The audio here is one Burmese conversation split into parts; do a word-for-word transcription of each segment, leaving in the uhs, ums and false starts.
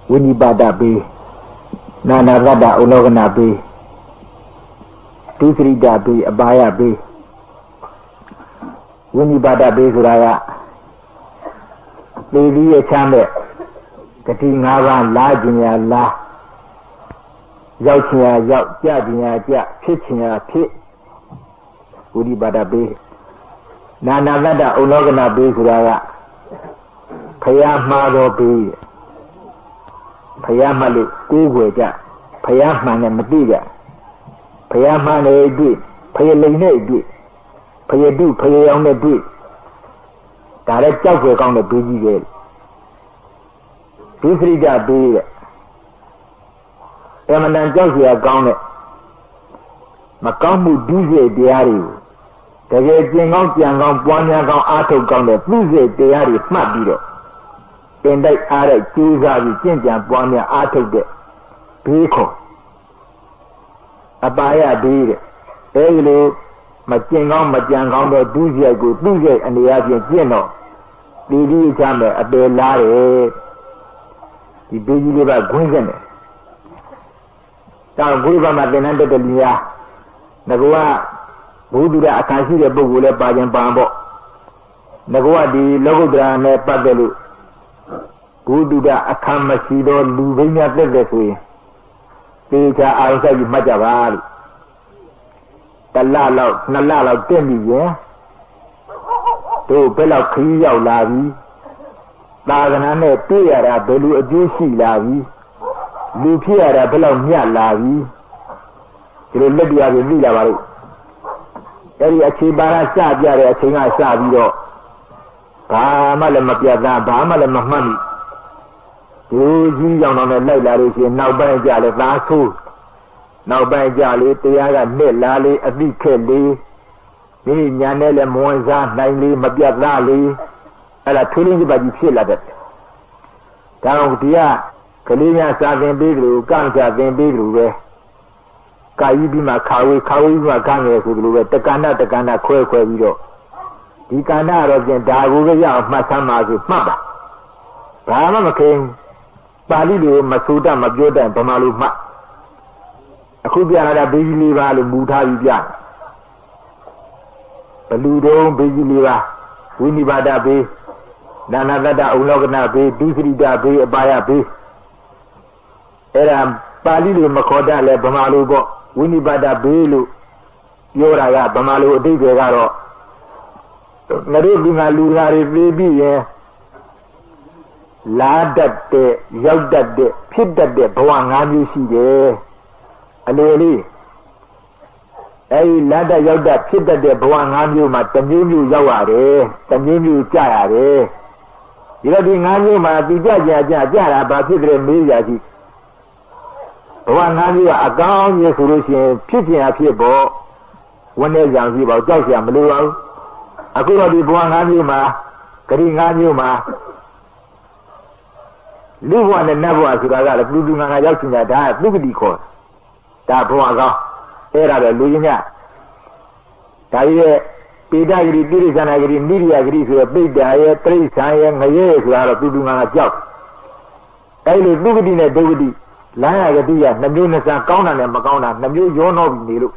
Winibada be Nana Rada Ulogana be Tusrida be Abaya be Winibada be Suraya Lady a chamber Kating around Lajinia La Yauchia Yaut Jadinia Jat Pitching a pit Winibada be Nana Rada Ulogana be Suraya Paya Mado be Payamalu, Kuga, Payaman and Madiga, Payaman a bit, Payalene bit, Payadu, Payan a bit. Direct joke on the busy gate. Two three that be Eminent Josia gone it. Macamu Duze Diari. The Jing on Yang one young auto gone the Duze Diari, smart beetle. In that area, choose out the ginger and one year out of the vehicle. A buyer did it. Early, my king on my young on the Duzia go Duzia and the Asian General. The little chamber at the Larry. The busy liver Gwinzen. Now, Guiva Madenanda de Lia. Nagua, who do that? I can see the book will let by and Bambo. Nagua, the Logodra, ne Padalu. Who do that? I can't see the Luvina this way. Peter outside Majavari. The Lala, Nalala, Demi, yeah? To Bella Kria Lavi. Laganane, Pierre, Belu, a Juicy Lavi. Lupia, Bella Mia Lavi. To let you have a villa. Eri Chibara Sabia, Chinga Sabio. Bamala Mapiada, Bamala Mahmani. You young on the light, now by Jolly last two. Now by Jolly, the other Nelly, a big Kelly, me, Yanel and Moza, Ninely, Mabia Lali, and a twilling by the chill at it. Down here, Kalina Savin Bigru, Ganja Vin Bigru, Kaibi Makawi, Kawi Makanga, the Gana, the Gana, Quaker Vido. The Gana of the Daruga of Masama's mother. Brahma came. Balilu, Masuda, Majoda, and Pamalu Ma. I could be another busy liver, Mutavian. Baludo, busy liver, Winibada Bay, Nanada, Ulogana Bay, Dusrida Bay, Abaya Bay. Era Balilu, Makoda, Le Bamalugo, Winibada Baylu, Yora, Bamalu, Digaro. Narubina Lulari, baby, eh? La that the young that the pit that the Boang you see there. Aloli. A ladder young that pit that the Boang you, my Tamu Yaware, Tamu Jare. You know, the Nanu, my Bija Jara, but it's a million. Boang you are gone, your solution, pitching up here, bo. One is young people, Josia Malu. I could not be Boang you, ma, Karing you, ma. Live one and never as you got a blue doing a yacht in that diet, look at the course. That Boaga, Era Luina. Taye, Pida, Giris and I get in media agrees with a big diet, three science, a year who are doing a job. I live look in a Dovidi, Laya Gadia, Namunas and Kauna and Macona, Namu, you know, Nilu.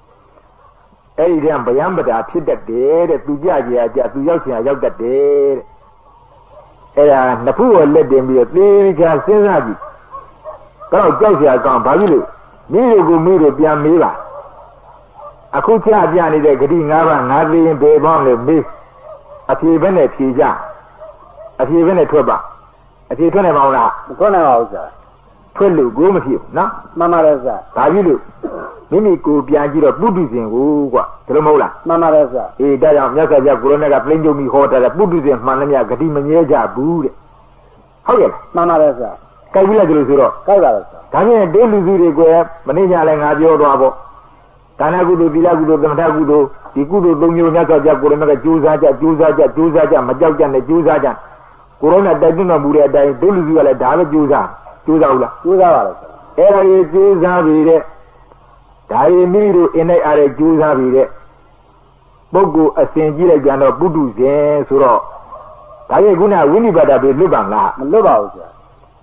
Ariam Bayambada, Pit that day, to Jaja, to Yosia, Yok that day. Era Napu let them be a play can Senagi. Go Josia gone Babilu. Miro go Miro Bian Mira. Akucha Biani de Gadinara, Nadi and Babon of Miss. A few Venet Pija. A few Venet Toba. A few Tonamona. Tonamauza. Twelve go with you, no? Mamma Reza. Babilu. Mimi go Bianjiro Buddhism, Uwa, Tremola. Mamma Reza. He died of Yaka Corona, playing me hot at Buddhism, Manania, Gadimania, Bud. How yet? Mamma Reza. Kavila Grusuro. Kavila. Kavila Daily Zuri, Manania and Adio Rabo. Tanagudo, Vilagudo, Matagudo, the Gudo, Dunyo, Naka, Corona, Juzaja, Juzaja, Juzaja, Majajan, the Juzaja. Corona Daguna Buria, Daily Zula, David Juza, Juzaula. Juzawa. Era Juza. Dai Miru in a are Jews have it. Bogu a Saint Gila Gano Budu Zen Suro. Dai Guna Winibada be Lubanga, Lubauza.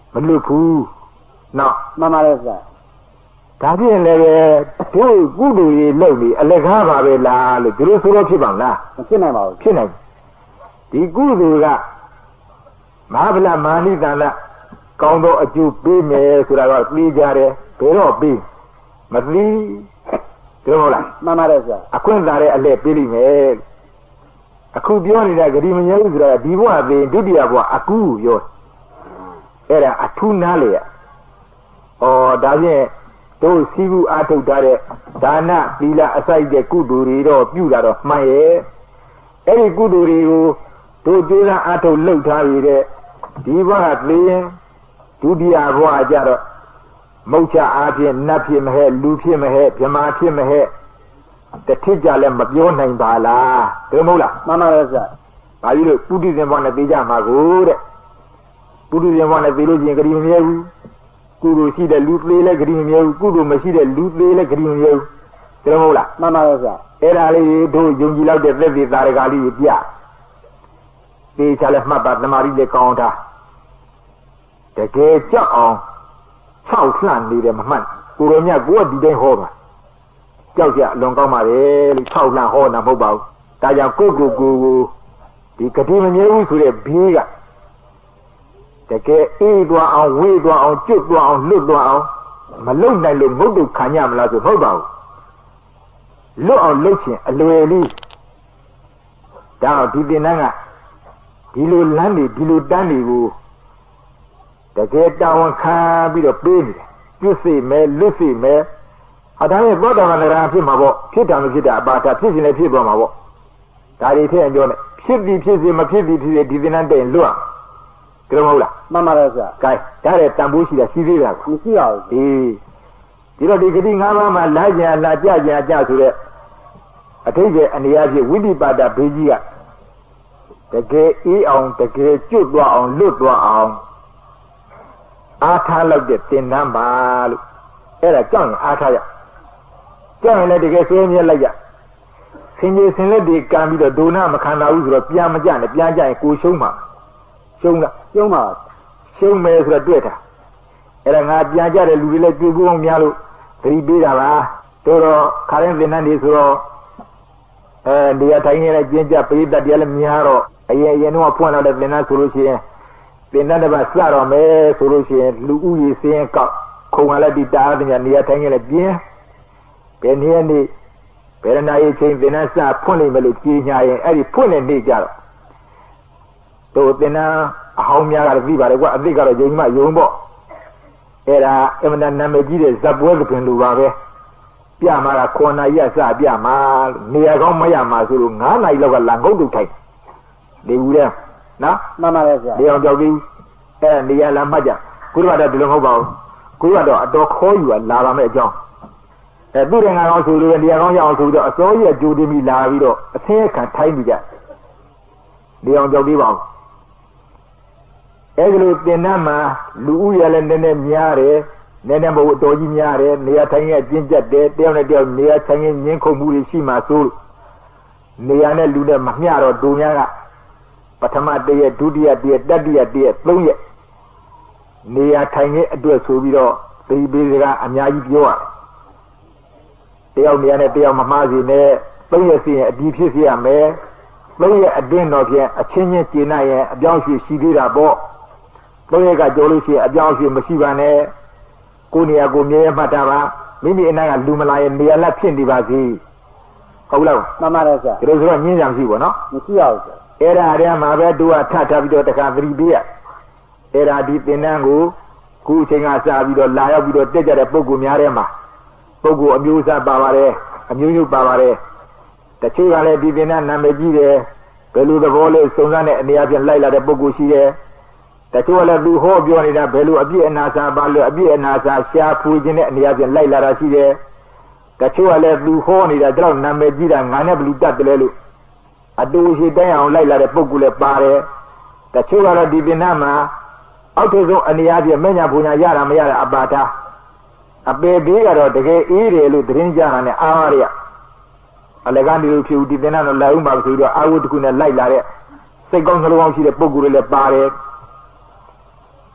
မလွတ်ဘူးနော်မှန်ပါလေဗျာဒါဖြင့်လည်းတို့ကုသိုလ်ရေးလုပ်ပြီးအလကားပါပဲလားလို့ဒီလိုဆိုတော့ဖြစ်ပါမလားမဖြစ်နိုင်ပါဘူးဖြစ်နိုင်ဒီကုသိုလ်ကမဟာဗလမာနိတန္တကောင်းသောအကျိုးပေးမယ်ဆိုတာကသိကြတယ်ဘယ်တော့ပေးမသိတယ်ဟုတ်လားမှန်ပါတယ်ဗျာအခွင့်သာတဲ့အလဲပေးလိမ့်မယ်အခုပြောနေတာဂတိမငြိဘူးဆိုတာဒီဘဝသိဒုတိယဘဝအကူပြောအဲ့ဒါအထူးနားလေရဩဒါဖြင့်တို့စီးဘူးအာထုတ်ထားတဲ့ဒါနသီလအစိုက်တဲ့ကုသိုလ်တွေတော့ပြုတာတော့မှန်ရဲ့အဲ့ဒီကုသိုလ်တွေကိုတို့ကျေးဇူးအာထုတ်လှုပ်ထားရတဲ့ဒီဘဝသိရင်ဒုတိယဘဝကြတော့မုတ်ချအားဖြင့်နတ်ဖြစ်မဟဲ့လူဖြစ်မဟဲ့ဗြဟ္မာဖြစ်မဟဲ့တထစ်ကြလည်းမပြောနိုင်ပါလားဒုမဟုတ်လားမှန်ပါရဲ့ဗျာဘာလို့ပုတိဇင်ဘဝနဲ့သိကြမှာကိုတဲ့ပုတိဇင်ဘဝနဲ့သိလို့ချင်းဂတိမမြဲဘူးကုသိုလ်ရှိတဲ့လူသေးလည်းဂတိမမြဲဘူးကုသိုလ်မရှိတဲ့လူသေးလည်းဂတိမမြဲဘူးဒုမဟုတ်လားမှန်ပါရဲ့ဗျာအဲ့ဒါလေးတို့ယုံကြည်လောက်တဲ့သက်သေသာရကလေးပြသေချာလည်းမှတ်ပါတမာရီလည်းကောင်းတာတကယ်ကြောက်အောင်၆လှနေတယ်မမှတ်ကိုရောမြတ်ကိုကဒီတိုင်းဟောပါကြောက်ကြအလွန်ကောင်းပါလေလို့၆လှဟောတာမဟုတ်ပါဘူးဒါကြောင့်ကိုကိုကိုကိုဒီဂတိမမြဲဘူးဆိုတဲ့ဘေးကတကယ်အေးသွားအောင်ဝေးသွားအောင်ကျွတ်သွားအောင်လွတ်သွားအောင်မလုံနိုင်လို့ငုတ်တုတ်ခံရမလားဆိုမဟုတ်ပါဘူးလွတ်အောင်လှုပ်ခြင်းအလွယ်လေးဒါတော့ဒီတင်တန်းကဒီလိုလမ်းတွေဒီလိုတန်းတွေကိုတကယ်တာဝန်ခံပြီးတော့ပေးနေတယ်ပြုစိမယ်လွတ်စိမယ်အတိုင်းသောတာပန်ရာဖြစ်မှာပေါ့ဖြစ်တာမဖြစ်တာအပါဒဖြစ်ခြင်းလည်းဖြစ်သွားမှာပေါ့ဒါတွေထည့်ပြောနေဖြစ်ပြီးဖြစ်စီမဖြစ်ပြီးဖြစ်စီဒီသင်္นานတဲ့လွတ်ကြမဟုတ်လားမှန်ပါရဲ့ဗျာ gain ဒါတဲ့တန်ဖိုးရှိတာရှိသေးတာမရှိပါဘူးအေးဒီတော့ဒီဂတိ၅ပါးမှာလာကြလာကြကြကြဆိုတဲ့အထိပ္ပယ်အနေအချင်းဝိတိပါဒဘေးကြီးကတကယ်အေးအောင်တကယ်ကျွတ်သွားအောင်လွတ်သွားအောင်အားထားလောက်တဲ့သင်္นานပါလို့အဲ့ဒါကြောက်ရင်အားထားရကြောက်ရင်လည်းတကယ်ဆွေးမြဲလိုက်ရဆင်ကြီးဆင်လက်တွေကံပြီးတော့ဒုနာမခံတာဘူးဆိုတော့ပြန်မကြနဲ့ပြန်ကြရင်ကိုရှုံးမှာရှုံးလားရှုံးပါရှုံးမယ်ဆိုတော့တွေ့တာအဲ့ဒါငါပြန်ကြတဲ့လူတွေလည်းတွေ့ကိုအောင်များလို့သတိပေးတာပါတို့တော့ခါရင်သင်္นานတွေဆိုတော့အဲဒီအတိုင်းနဲ့ကျင်းကြပရိသတ်တရားလည်းများတော့အရင်အရင်တော့ဖွင့်လာတဲ့သင်္นานဆိုလို့ရှိရင်သင်္นานတစ်ပတ်စတော့မယ်ဆိုလို့ရှိရင်လူဦးရေစင်းကောက်ခုံရလက်ဒီတားတဲ့နေရာတိုင်းနဲ့ပြင်းဘယ်နည်းနည်းဘယ်နာရီချင်းသင်္นานစဖွင့်လိမ့်မယ်လို့ကြီးညာရင်အဲ့ဒီဖွင့်တဲ့နေ့ကြတော့တို့သင်္นานအဟောင်းများကတော့ပြီးပါတယ်ကွာအသိကတော့ယုံမှယုံပေါ့အဲ့ဒါအမှန်တန်နာမည်ကြီးတဲ့ဇပ်ပွဲကပင်လိုပါပဲပြမှာကခွန်နာရီကစပြမှာနေရာကောင်းမရမှာဆိုလို့၅နာရီလောက်ကလန်ကုတ်တုတ်ထိုင်နေဘူးတဲ့နော်မှန်ပါလေဆရာနေအောင်ကြောက်ပြီးအဲ့နေရာလာမှတ်ကြကုရဝတ္တဒီလိုမဟုတ်ပါဘူးကုရဝတ္တအတော်ခေါ်ယူလာပါမယ်အကြောင်းအဲသူ့ရင်ကောင်ဆိုလို့နေရာကောင်းရအောင်ဆိုပြီးတော့အစိုးရကြိုတင်ပြီးလာပြီးတော့အသင်းခံထိုင်းပြီးကြနေအောင်ကြောက်ပြီးပါဦးအဲ့ဒီလိုတင်နှမ်းမှာလူဦးရလည်းနည်းနည်းများတယ်နည်းနည်းမဟုတ်အတော်ကြီးများတယ်နေရာထိုင်ရဲ့ကျဉ်ကျက်တယ်တယောက်နဲ့တယောက်နေရာထိုင်ရဲ့ညင်းခုန်မှုတွေရှိမှဆိုနေရာနဲ့လူနဲ့မမျှတော့ဒုများကပထမတည့်ရဒုတိယတည့်ရတတိယတည့်ရသုံးရက်နေရာထိုင်ရဲ့အတွက်ဆိုပြီးတော့ဒီဘေးကအများကြီးပြောရတယ်တယောက်နေရာနဲ့တယောက်မမှားစီနဲ့သုံးရက်စီရင်အပြီးဖြစ်စီရမယ်သုံးရက်အတွင်းတော့ဖြင့်အချင်းချင်းကျင်နိုင်ရင်အပြောင်းအရွှေ့ရှိသေးတာပေါ့သုံးရက်ကကြောလို့ရှိရင်အပြောင်းအရွှေ့မရှိပါနဲ့ကိုနေရာကိုမြဲမှတ်တာပါမိမိအနိုင်ကလူမလာရင်နေရာလက်ဖြစ်နေပါစေဟုတ်လားမှန်ပါတယ်ဆရာဒါလို့ဆိုတော့ညင်းကြံရှိပေါ့နော်မရှိရဘူးဆရာအဲ့ဒါအရင်မှာပဲသူကထထပြီးတော့တခါသတိပေးရအဲ့ဒါဒီသင်္นานကိုခုအချိန်ကစပြီးတော့လာရောက်ပြီးတော့တက်ကြတဲ့ပုံကူများထဲမှာပုံကူအမျိုးအစားပါပါတယ်အမျိုးမျိုးပါပါတယ်တချို့ကလည်းဒီသင်္นานနာမည်ကြီးတယ်ဘယ်လိုသဘောလဲစုံစမ်းတဲ့အနေအချင်းလိုက်လာတဲ့ပုံကူရှိတယ်တချို့ကလည်းသူဟောပြောနေတာဘယ်လိုအပြည့်အနာစာပါလို့အပြည့်အနာစာရှားဖူးခြင်းတဲ့အနေအချင်းလိုက်လာတာရှိတယ်တချို့ကလည်းသူဟောနေတာတော့နာမည်ကြီးတာငါနဲ့ဘလူတတ်တယ်လို့အတူရှိတိုင်းအောင်လိုက်လာတဲ့ပုံကူလည်းပါတယ်တချို့ကတော့ဒီသင်္นานမှာအောက်ထဆုံးအနေအချင်းမညာပူညာရတာမရတာအပါတာအပေဘေးကတော့တကယ်အေးတယ်လို့သတင်းကြတာနဲ့အားရအလကန်ဒီလိုဖြစ်ဒီသင်္นานတော့လိုက်ဦးမှာဆိုပြီးတော့အာဝတ်တခုနဲ့လိုက်လာတဲ့စိတ်ကောင်းနှလုံးကောင်းရှိတဲ့ပုံကူတွေလည်းပါတယ်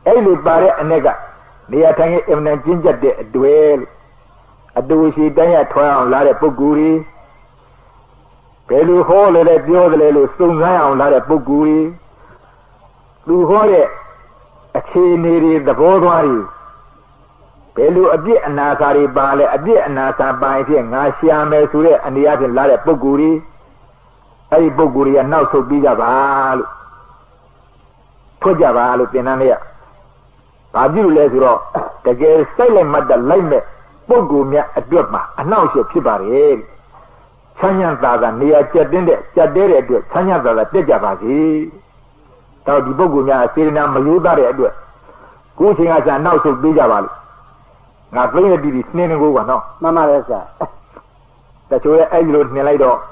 အဲ့လိုပါတဲ့အ내ကနေရာထိုင်အင်မတန်ကျဉ်းကျပ်တဲ့အတွေ့အတူရှိတန်းရထွားအောင်လာတဲ့ပုဂ္ဂိုလ်ကြီးဘယ်လိုဟောလဲလဲပြောတယ်လို့စုံစမ်းအောင်လာတဲ့ပုဂ္ဂိုလ်ကြီးသူဟောတဲ့အခြေအနေတွေသဘောသွားတွေဘယ်လိုအပြစ်အနာစာတွေပါလဲအပြစ်အနာစာပိုင်းဖြင့်ငါရှာမယ်ဆိုတဲ့အနေအချင်းလာတဲ့ပုဂ္ဂိုလ်ကြီးအဲ့ဒီပုဂ္ဂိုလ်ကြီးကနောက်ဆုတ်ပြီးကြပါလို့ထွက်ကြပါလို့သင်တန်းလေးကဘာပြုလို့လဲဆိုတော့တကယ်စိတ်လိုက်မှတ်တဲ့လိုက်မဲ့ပုဂ္ဂိုလ်များအတွက်မှာအနှောက်အယှက်ဖြစ်ပါတယ်ချမ်းသာသာသာနေရာကျက်တင်းတဲ့ကျက်တဲတဲ့အတွက်ချမ်းသာသာသာတက်ကြပါစေတော့ဒီပုဂ္ဂိုလ်များစေတနာမယိုးသားတဲ့အတွက်ကိုယ်ချင်းကစားနောက်ဆုတ်ပေးကြပါလို့ငါသိရတီးပြီးနှင်းနေကိုကနော်မှန်ပါရဲ့ဆရာတချို့ရဲ့အဲ့ဒီလိုနှင်လိုက်တော့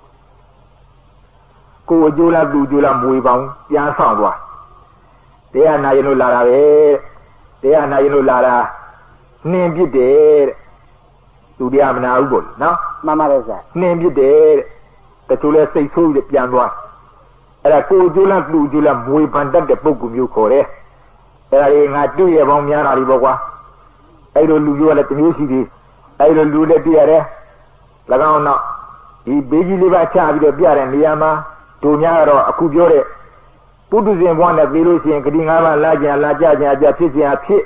ကိုယ်အကျိုးလားသူအကျိုးလားမွေပေါင်းပြန်ဆောင်သွားတရားနာရင်လို့လာတာပဲတရားနာရင်လို့လာတာနှင်းပြစ်တယ်တဲ့သူတရားမနာဘူးပေါ့နော်မှန်ပါရဲ့ဆရာနှင်းပြစ်တယ်တဲ့တချို့လဲစိတ်ဆိုးပြီးပြန်သွားအဲ့ဒါကိုယ်အကျိုးလားသူအကျိုးလားမွေပန်တတ်တဲ့ပုဂ္ဂိုလ်မျိုးခေါ်တယ်အဲ့ဒါကြီးငါတွေ့ရပေါင်းများတာဒီပေါ့ကွာအဲ့လိုလူမျိုးကလည်းတမျိုးရှိသေးအဲ့လိုလူလည်းပြရတယ်၎င်းတော့ဒီဘေးကြီးလေးပါချပြီးတော့ပြတဲ့နေရာမှာတို့များကတော့အခုပြောတဲ့ပုထုဇဉ်ဘဝနဲ့ပြီးလို့ရှိရင်ဂတိငါးပါးလာကြလာကြကြကြဖြစ်ကြဖြစ်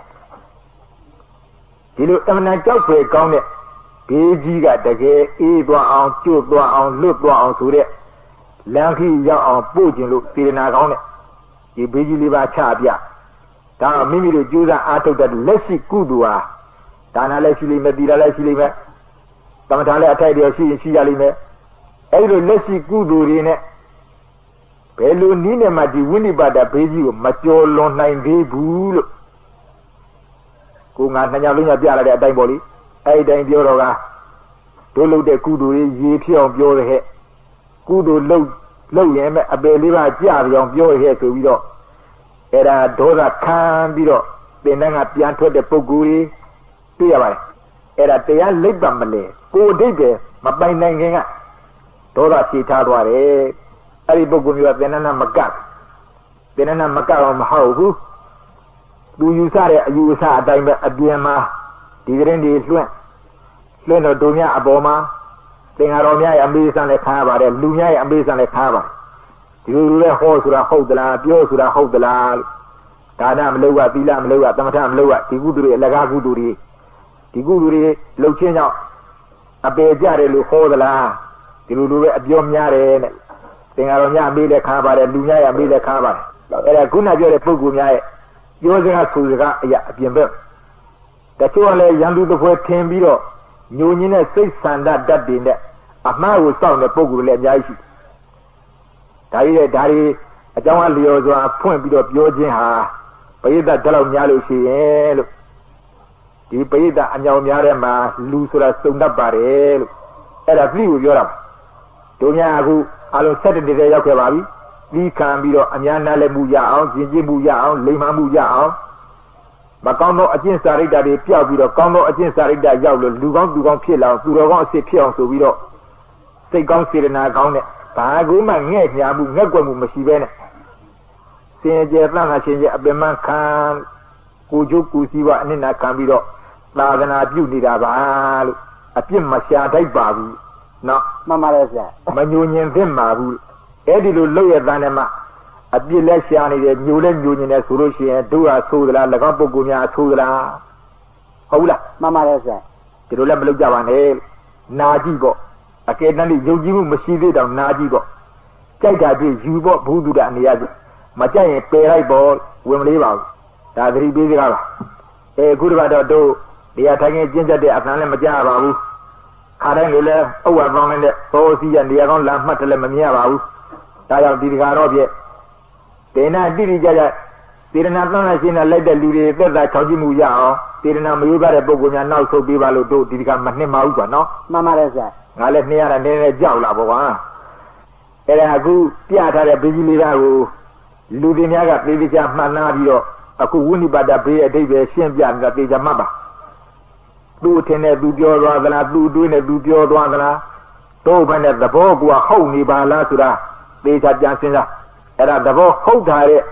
ဒီလိုအမှန်တန်ကြောက်ဖွယ်ကောင်းတဲ့ဘေးကြီးကတကယ်အေးသွားအောင်ကျွတ်သွားအောင်လွတ်သွားအောင်ဆိုတဲ့လမ်းခီးရောက်အောင်ပို့ခြင်းလို့စေတနာကောင်းတဲ့ဒီဘေးကြီးလေးပါချပြဒါမိမိတို့ကြိုးစားအားထုတ်တဲ့လက်ရှိကုသိုလ်ဟာဒါနလည်းရှိလိမ့်မယ်သီလလည်းရှိလိမ့်မယ်သမထလည်းအထိုက်တည်းရှိရင်ရှိရလိမ့်မယ်အဲဒီလိုလက်ရှိကုသိုလ်တွေနဲ့ဘယ်လိုနည်းနဲ့မှဒီဝိနိပါဒဘေးကြီးကိုမကျော်လွန်နိုင်သေးဘူးလို့ကိုငါနှစ်ညလုံးညပြလာတဲ့အတိုင်းပေါ့လေအဲဒီတိုင်းပြောတော့ကတို့လုပ်တဲ့ကုသိုလ်တွေရေဖြစ်အောင်ပြောတဲ့ဟဲ့ကုသိုလ်လုပ်လုပ်ရင်မဲ့အပယ်လေးပါကြပြောင်ပြောရဲဆိုပြီးတော့အဲ့ဒါဒေါသခံပြီးတော့သင်္นานကပြန်ထွက်တဲ့ပုဂ္ဂိုလ်ကြီးတွေ့ရပါတယ်အဲ့ဒါတရားလိပ်ပါမလဲကိုအတိတ်ပဲမပိုင်နိုင်ခင်ကဒေါသဖြေထားသွားတယ်အဲ့ဒီပုဂ္ဂိုလ်မျိုးကသင်္นานမကတ်သင်္นานမကတ်အောင်မဟုတ်ဘူးသူယူဆတဲ့အယူအဆအတိုင်းပဲအပြင်မှာဒီကရင်တွေလွှင့်လွှင့်တော့တို့များအပေါ်မှာသင်္ဃာတော်များရဲ့အမေးဆန်လည်းခါရပါတယ်လူများရဲ့အမေးဆန်လည်းခါရပါတယ်ဒီလိုလိုလဲဟောဆိုတာဟုတ်သလားပြောဆိုတာဟုတ်သလားဒါနမလုပ်ရသီလမလုပ်ရသမထမလုပ်ရဒီကုသိုလ်တွေအလကားကုသိုလ်တွေဒီကုသိုလ်တွေလှုပ်ချင်းကြောင့်အပေကြတယ်လို့ဟောသလားဒီလိုလိုပဲအပြောများတယ်နဲ့သင်္ဃာတော်များအမေးလည်းခါပါတယ်လူများရဲ့အမေးလည်းခါပါတယ်အဲ့ဒါခုနပြောတဲ့ပုဂ္ဂိုလ်များရဲ့ပြောစကားဆိုစကားအရာအပြင်ဘက်တချို့ကလည်းရန်သူတစ်ဖွဲထင်ပြီးတော့ညိုညင်းတဲ့စိတ်ဆန္ဒတတ်တွေနဲ့အမှားကိုစောင့်တဲ့ပုဂ္ဂိုလ်လည်းအများကြီးရှိဒါကြီးတဲ့ဒါကြီးအကြောင်းအလျော်စွာဖွင့်ပြီးတော့ပြောခြင်းဟာပရိသတ်တလောက်များလို့ရှိရဲ့လို့ဒီပရိသတ်အမြောင်များထဲမှာလူဆိုတာစုံတတ်ပါတယ်လို့အဲ့ဒါပြည့်ကိုပြောတာတို့များအခုအလုံးဆက်တဲ့တည်းရောက်ခဲ့ပါပြီပြီးခံပြီးတော့အများနာလည်းမှုရအောင်ကျင့်ကြံမှုရအောင်လိမ္မာမှုရအောင်မကောင်းသောအကျင့်စာရိတ္တတွေပျောက်ပြီးတော့ကောင်းသောအကျင့်စာရိတ္တရောက်လို့လူကောင်းသူကောင်းဖြစ်လာအောင်သူတော်ကောင်းအစ်စ်ဖြစ်အောင်ဆိုပြီးတော့စိတ်ကောင်းစေတနာကောင်းတဲ့ဘာကူမှငဲ့ညာမှုငက်ွက်မှုမရှိဘဲနဲ့စင်ကြယ်သန့်သာရှင်ကျအပင်မခံကိုကျိုးကိုစီးပွားအနစ်နာခံပြီးတော့သာသနာပြုနေတာပါလို့အပြစ်မရှာတတ်ပါဘူးနော်မှန်ပါတယ်ဆရာမညိုညင်သင့်ပါဘူးအဲ့ဒီလိုလုပ်ရတဲ့နဲ့မှအပြစ်လက်ရှာနေတယ်ညိုလဲညိုညင်တယ်ဆိုလို့ရှိရင်တို့ဟာဆိုးသလား၎င်းပုဂ္ဂိုလ်များဆိုးသလားဟုတ်လားမှန်ပါတယ်ဆရာဒီလိုလည်းမလုပ်ကြပါနဲ့နာကြည့်ပေါ့အကယ်တမ်းယုံကြည်မှုမရှိသေးတော့နာကြည့်ပေါ့ကြိုက်တာပြည့်ယူပေါ့ဘုသူတအနေရကြီးမကြိုက်ရင်ပယ်လိုက်ပေါ့ဝင်မလေးပါဘူးဒါသတိပေးစကားပါအဲခုတပတ်တော့တို့တရားထိုင်ရင်ကျင့်တတ်တဲ့အပန်းလည်းမကြပါဘူးခါတိုင်းလိုလဲအဝတ်ပေါင်းနေတဲ့သောစီရနေရာကောင်းလာမှတ်တယ်လည်းမမြင်ရပါဘူးဒါကြောင့်ဒီတကားတော့ပြည့်ဒေနာတိတိကျကျစေတနာသန့်ရှင်းတဲ့လိုက်တဲ့လူတွေသက်သာချောင်ကြည့်မှုရအောင်စေတနာမယိုးသားတဲ့ပုဂ္ဂိုလ်များနောက်ဆုတ်ပေးပါလို့တို့ဒီတကားမနှင်ပါဘူးကွာနော်မှန်ပါတယ်ဆရာငါလည်းနှင်းရတာနည်းနည်းကြောက်လာပေါ့ကွာအဲ့ဒါအခုပြထားတဲ့ဘေးကြီးလေးသားကိုလူတွေများကသေသေးချာမှတ်နာပြီးတော့အခုဝိနိပါဒဘေးအဓိပ္ပာယ်ရှင်းပြနေတာသေချာမှတ်ပါသူ့ထင်တဲ့သူပြောသွားသလားသူ့တွေးနဲ့သူပြောသွားသလားတို့ဘက်နဲ့သဘောကဟုတ်နေပါလားဆိုတာသေချာပြန်စဉ်းစားအဲ့ဒါသဘောဟုတ်တာတဲ့ဟ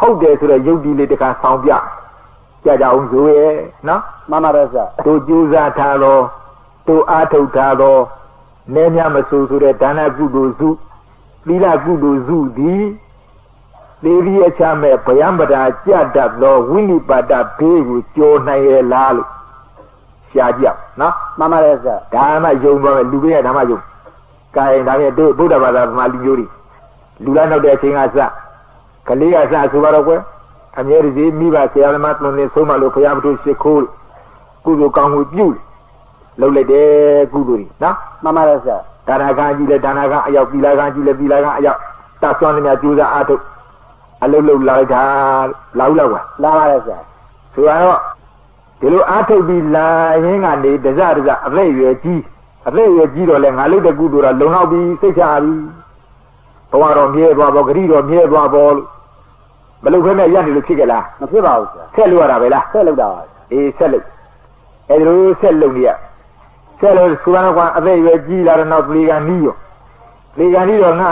ဟုတ်တယ်ဆိုတော့ယုတ်ဒီလေးတခါဆောင်ပြကြကြအောင်ဆိုရဲ့နော်မှန်ပါတယ်ဗျာတို့ကြိုးစားထားတော့တို့အားထုတ်ထားတော့နည်းများမဆိုဆိုတဲ့ဒါနကုသိုလ်စုသီလကုသိုလ်စုသည်သေဒီအချမဲ့ဗယံပဒါကြတတ်သောဝိနိပါဒဘေးကိုကြော်နိုင်ရဲ့လားလို့ရှားကြည့်နော်မှန်ပါတယ်ဗျာဒါမှယုံသွားမယ်လူပေးရဒါမှယုံကာယဒါဖြင့်တို့ဗုဒ္ဓဘာသာဗမာလူမျိုးတွေလူလာနောက်တဲ့အချိန်ကစကလေးကစဆိုပါတော့ကွယ်အမြဲတည်းမိဘဆရာသမားသွန်သင်ဆုံးမလို့ဘုရားမတို့ရှိခိုးကုသိုလ်ကောင်းမှုပြုလုပ်လိုက်တယ်ကုသိုလ်တွေနော်မှန်ပါတယ်ဗျာဒါနကံကြီးလဲဒါနကံအရောက်သီလကံကြီးလဲသီလကံအရောက်တတ်စွမ်းနေများကြိုးစားအားထုတ်အလုံးလုံးလာလိုက်တာလာဦးလောက်ပါလာပါတယ်ဗျာဆိုတော့ဒီလိုအားထုတ်ပြီးလာရင်းကနေတစတစအသက်ရွယ်ကြီးအသက်ရွယ်ကြီးတော့လဲငါလုပ်တဲ့ကုသိုလ်တော့လုံလောက်ပြီးစိတ်ချပြီဘဝတော့မြဲသွားပေါ့ဂရိတော့မြဲသွားပေါ့လို့မလုပ်ဖဲနဲ့ရနေလို့ဖြစ်ကြလားမဖြစ်ပါဘူးဗျာဆက်လို့ရတာပဲလားဆက်လုပ်တာပါအေးဆက်လို့အဲဒီလိုဆက်လုပ်နေရဆက်လို့ဆိုတော့ကွာအသက်ရွယ်ကြီးလာတော့နောက်လေကနီးရောလေကနီးတော့ငါ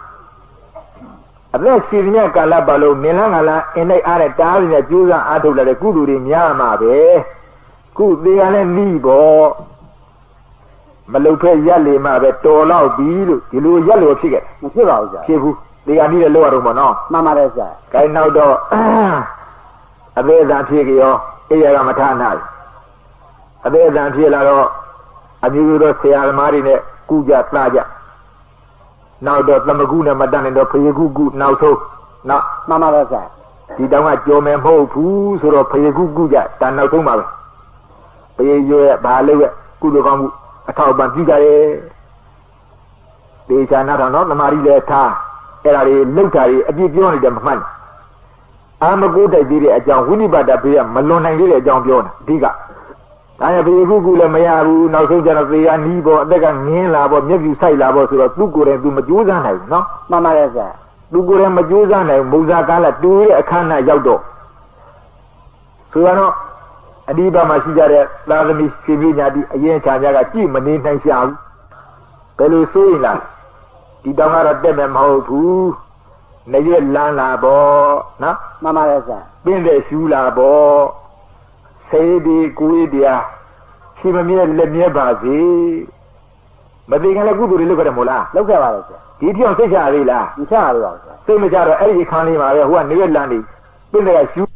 အသက်ရှင်နေတဲ့ကာလပတ်လုံးနင်လန်းကလာအင်းလိုက်အားတဲ့တားရင်းနဲ့ကျိုးစားအားထုတ်လာတဲ့ကုသိုလ်တွေများမှာပဲခုသေးကလည်းနီးပေါ့မလုတ်ဖဲရက်လေမှပဲတော်တော့ပြီလို့ဒီလိုရက်လို့ဖြစ်ခဲ့မဖြစ်ပါဘူးကြာဖြစ်ဘူးဒီကနေ့လည်းလောက်ရတော့မနော်မှန်ပါတယ်ကြာခိုင်းနောက်တော့အသေးအံဖြစ်ကြရောအေးရကမထနိုင်အသေးအံဖြစ်လာတော့အမျိုးမျိုးသောဆရာသမားတွေနဲ့ကုကြသကြနောက်တော့သမကုနဲ့မတတ်နိုင်တော့ဖယေကုကုနောက်ဆုံးနော်မှန်ပါတယ်ကြာဒီတောင်ကကြော်မယ်မဟုတ်ဘူးဆိုတော့ဖယေကုကုကြဒါနောက်ဆုံးပါပဲဖယေရွရဲ့ဘာလို့ရဲ့ကုလိုကောင်းမှုအထောက်ပံ့ပြုကြတယ်ဒေချာနာတော်နော်သမာဓိလည်းထားအဲ့ဒါတွေလောက်တာတွေအပြည့်ပြောနေတယ်မမှန်အာမကိုတိုက်သေးတဲ့အကြောင်းဝိနိပါဒဘေးကမလွန်နိုင်သေးတဲ့အကြောင်းပြောတာအဓိကဒါရဘေကုကုလည်းမရဘူးနောက်ဆုံးကျတော့သေရနီးပေါ်အသက်ကငင်းလာပေါ်မျက်ဖြူဆိုင်လာပေါ်ဆိုတော့သူ့ကိုယ်တိုင်သူမကြိုးစားနိုင်ဘူးနော်မှန်ပါတယ်ဆရာသူကိုယ်တိုင်မကြိုးစားနိုင်မုဇာကားလာတူတဲ့အခမ်းအနားရောက်တော့ဆိုတော့အဒီဘာမှရှိကြတဲ့သာသမီရှင်ပြညာတိအရင်ချာကြကကြည့်မနေနိုင်ရှာဘူးဘယ်လိုဆိုရင်လားဒီတောင်ကတော့တက်မယ်မဟုတ်ဘူးနေရလန်းလာပေါ့နော်မှန်ပါတယ်ဆရာပြင်းတဲ့ရှူးလာပေါ့စေဒီကိုယ်တရားရှင်မမြဲလက်မြဲပါစေမသိခင်လည်းကုသိုလ်တွေလုပ်ကြတယ်မို့လားလုပ်ခဲ့ပါတယ်ဆရာဒီပြောင်စိတ်ချရသေးလားမချရသေးပါဘူးဆရာစိတ်မချတော့အဲ့ဒီခန်းလေးမှာပဲဟိုကနေရလန်းနေပြင်းတဲ့ရှူး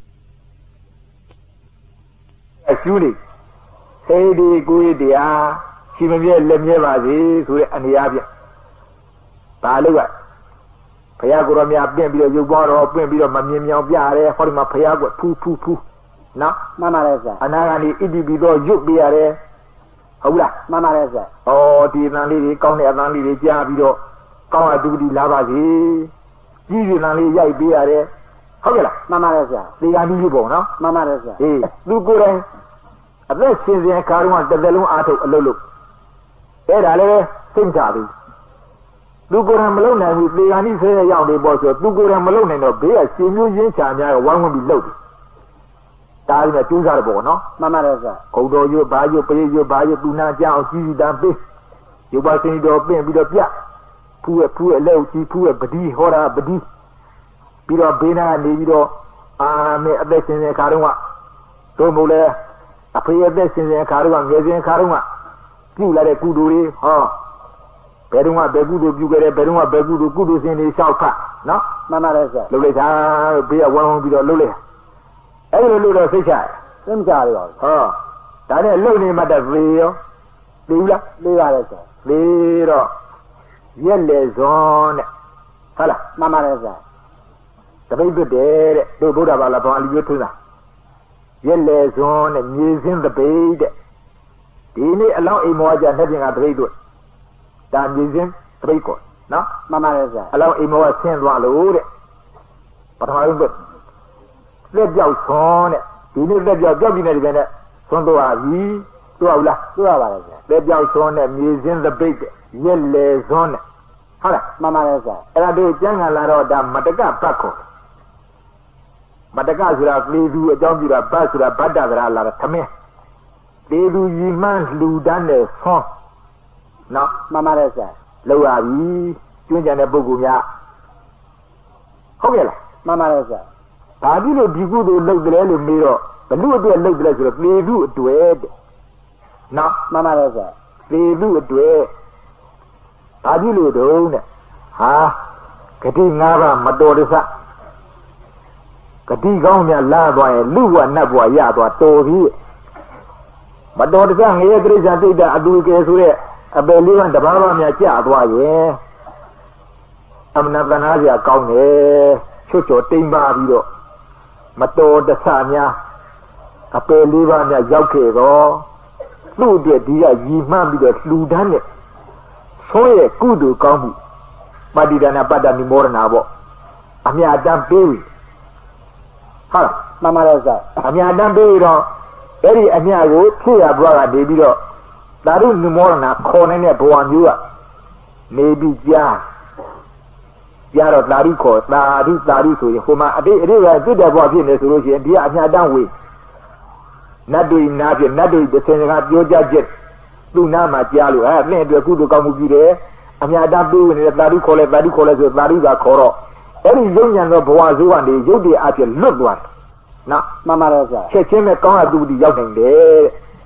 ရှူးနေစေဒီကိုယ်တရားရှင်မမြဲလက်မြဲပါစေဆိုတဲ့အနေအချင်းဒါလို့ကဘုရားကိုယ်တော်များပြင့်ပြီးတော့ရုပ်ပွားတော်ပြင့်ပြီးတော့မမြင်မြောင်ပြရတယ်ဟောဒီမှာဘုရားကဖူးဖူးဖူးနော်မှန်ပါတယ်ဆရာအနာဂါနီဣတိပိတော့ရုပ်ပြရတယ်ဟုတ်လားမှန်ပါတယ်ဆရာဩဒီအတန်လေးတွေကောင်းတဲ့အတန်လေးတွေကြားပြီးတော့ကောင်းအတူတူလာပါစေကြီးကြီးတန်လေးရိုက်ပေးရတယ်ဟုတ်ကဲ့လားမှန်ပါတယ်ဆရာဒီကနေ့ရုပ်ပေါ့နော်မှန်ပါတယ်ဆရာဟေးသူကိုယ်တိုင်အသက်ရှင်စဉ်ခါတော့တစ်သက်လုံးအားထုတ်အလုပ်လုပ်အဲ့ဒါလည်းစိတ်ချပြီသူကိုယ်တိုင်မလုံနိုင်ဘူးသေဂာနိဆဲရောက်နေပေါ့ဆိုသူကိုယ်တိုင်မလုံနိုင်တော့ဘေးကရှင်မျိုးရင်းချာများကဝိုင်းဝန်းပြီးလှုပ်တယ်ဒါလည်းနဲ့ကျိုးစားတယ်ပေါ့နော်မှန်ပါတယ်ဆရာဂုံတော်ရွတ်ဘာရွတ်ပရိရွတ်ဘာရွတ်သူနာကြအောင်ကြီးကြီးတန်းပေးရုပ်ပါစင်တော်ပင့်ပြီးတော့ပြဖူးရဖူးရလက်ကြီးဖူးရပတိဟောတာပတိပြီးတော့ဘေးနာကနေပြီးတော့အာမေအသက်ရှင်တဲ့ခါတော့ကတို့မို့လဲအဖေအသက်ရှင်တဲ့ခါတော့ငယ်စဉ်ခါတော့ကပြုလာတဲ့ကုသိုလ်တွေဟောဘယ်တော့မှဘယ်ကုသိုလ်ပြုခဲ့တယ်ဘယ်တော့မှဘယ်ကုသိုလ်ကုသိုလ်စင်တွေလျှောက်ဖတ်နော်မှန်ပါတယ်ဆရာလှုပ်လိုက်တာဘေးကဝမ်းဝမ်းပြီးတော့လှုပ်လိုက်အဲ့လိုလှုပ်တော့စိတ်ချစိတ်မချရပါဘူးဟောဒါနဲ့လှုပ်နေမှတည်းသေရောသေဘူးလားသေပါတယ်ဆရာသေတော့ရက်လေဇွန်တဲ့ဟုတ်လားမှန်ပါတယ်ဆရာတပိတ်ပြတဲ့တို့ဗုဒ္ဓဘာသာဘာလီမျိုးထွန်းတာရက်လေဇွန်နဲ့မြေစင်းတပိတ်တဲ့ဒီနေ့အလောင်းအိမ်မောကြနှစ်ပြင်ကတပိတ်တို့ဒါမြေစင်းတပိတ်ကိုနော်မှန်ပါတယ်ဆရာအလောင်းအိမ်မောကဆင်းသွားလို့တဲ့ပထမဆုံးလက်ပြောက်ဆွန်းတဲ့ဒီနေ့လက်ပြောက်ပြောက်ပြီးနေတယ်နဲ့ဆွန်းသွားပြီသွားဘူးလားသွားပါတယ်ဆရာလက်ပြောက်ဆွန်းနဲ့မြေစင်းတပိတ်တဲ့ရက်လေဇွန်နဲ့ဟုတ်လားမှန်ပါတယ်ဆရာအဲ့ဒါတို့ကျမ်းဂန်လာတော့ဒါမတကဘတ်ခေါ်မတကဆိုတာလေသူအကြောင်းပြုတာဘတ်ဆိုတာဗတ္တဗရာလာတာသမင်းလေသူရီမှန်းလှူဒန်းတဲ့ဆွန်းနော်မှန်ပါတယ်ဆရာလောက်ရပြီကျွင်းကြံတဲ့ပုဂ္ဂိုလ်များဟုတ်ကဲ့လားမှန်ပါတယ်ဆရာအဘာဖြစ်လို့ဒီကုသိုလ်လုပ်တယ်လို့မေးတော့ဘလို့အတွက်လုပ်တယ်ဆိုတော့သေသူအတွေ့တဲ့နော်မှန်ပါတယ်ဗျာသေသူအတွေ့ဘာဖြစ်လို့တုံးတဲ့ဟာဂတိ၅ပါးမတော်တဆဂတိကောင်းများလာသွားရင်လူဘဝနတ်ဘဝရသွားတော်ပြီမတော်တဆငရဲတိရစ္ဆာန်တိတ်တာအတူကဲဆိုတဲ့အပယ်လေးပါးတဘာဝများကြာသွားရင်အမနာတနာစရာကောင်းတယ်ချွတ်ချော်တိမ်ပါပြီးတော့မတော်တဆများအပယ်လေးပါးများရောက်ခဲ့တော့သူ့အတွက်ဒီကရည်မှန်းပြီးတော့လှူဒန်းတဲ့ဆိုးရဲ့ကုသိုလ်ကောင်းမှုပဋိဒါနပတ္တနိမောဒနာပေါ့အမြတ်တမ်းပေးဟုတ်မှန်ပါတယ်ဆရာအမြတ်တမ်းပေးတော့အဲ့ဒီအမြတ်ကိုဖြည့်ရဘွားကနေပြီးတော့သာဓုနိမောဒနာခေါ်နေတဲ့ဘဝမျိုးကနေပြီးကြားကြားတော့သာဓုခေါ်သာဓုသာဓုဆိုရင်ဟိုမှာအတိအတိကစိတ်တဲ့ဘဝဖြစ်နေဆိုလို့ရှိရင်ဒီကအမြတ်တမ်းဝေးနတ်တွေနာဖြစ်နတ်တွေတစ်ဆင်စကားပြောကြချက်သူ့နာမှာကြားလို့အဲနှင့်အတွက်ကုသိုလ်ကောင်းမှုပြုတယ်အမြတ်တမ်းပေးနေတဲ့သာဓုခေါ်လဲသာဓုခေါ်လဲဆိုသာဓုကခေါ်တော့အဲ့ဒီရုပ်ဉာဏ်သောဘဝဇိုးကနေရုပ်တည်အဖြစ်လွတ်သွားတယ်နော်မှန်ပါတယ်ဆရာချက်ချင်းပဲကောင်းတဲ့သူတည်ရောက်နိုင်တယ်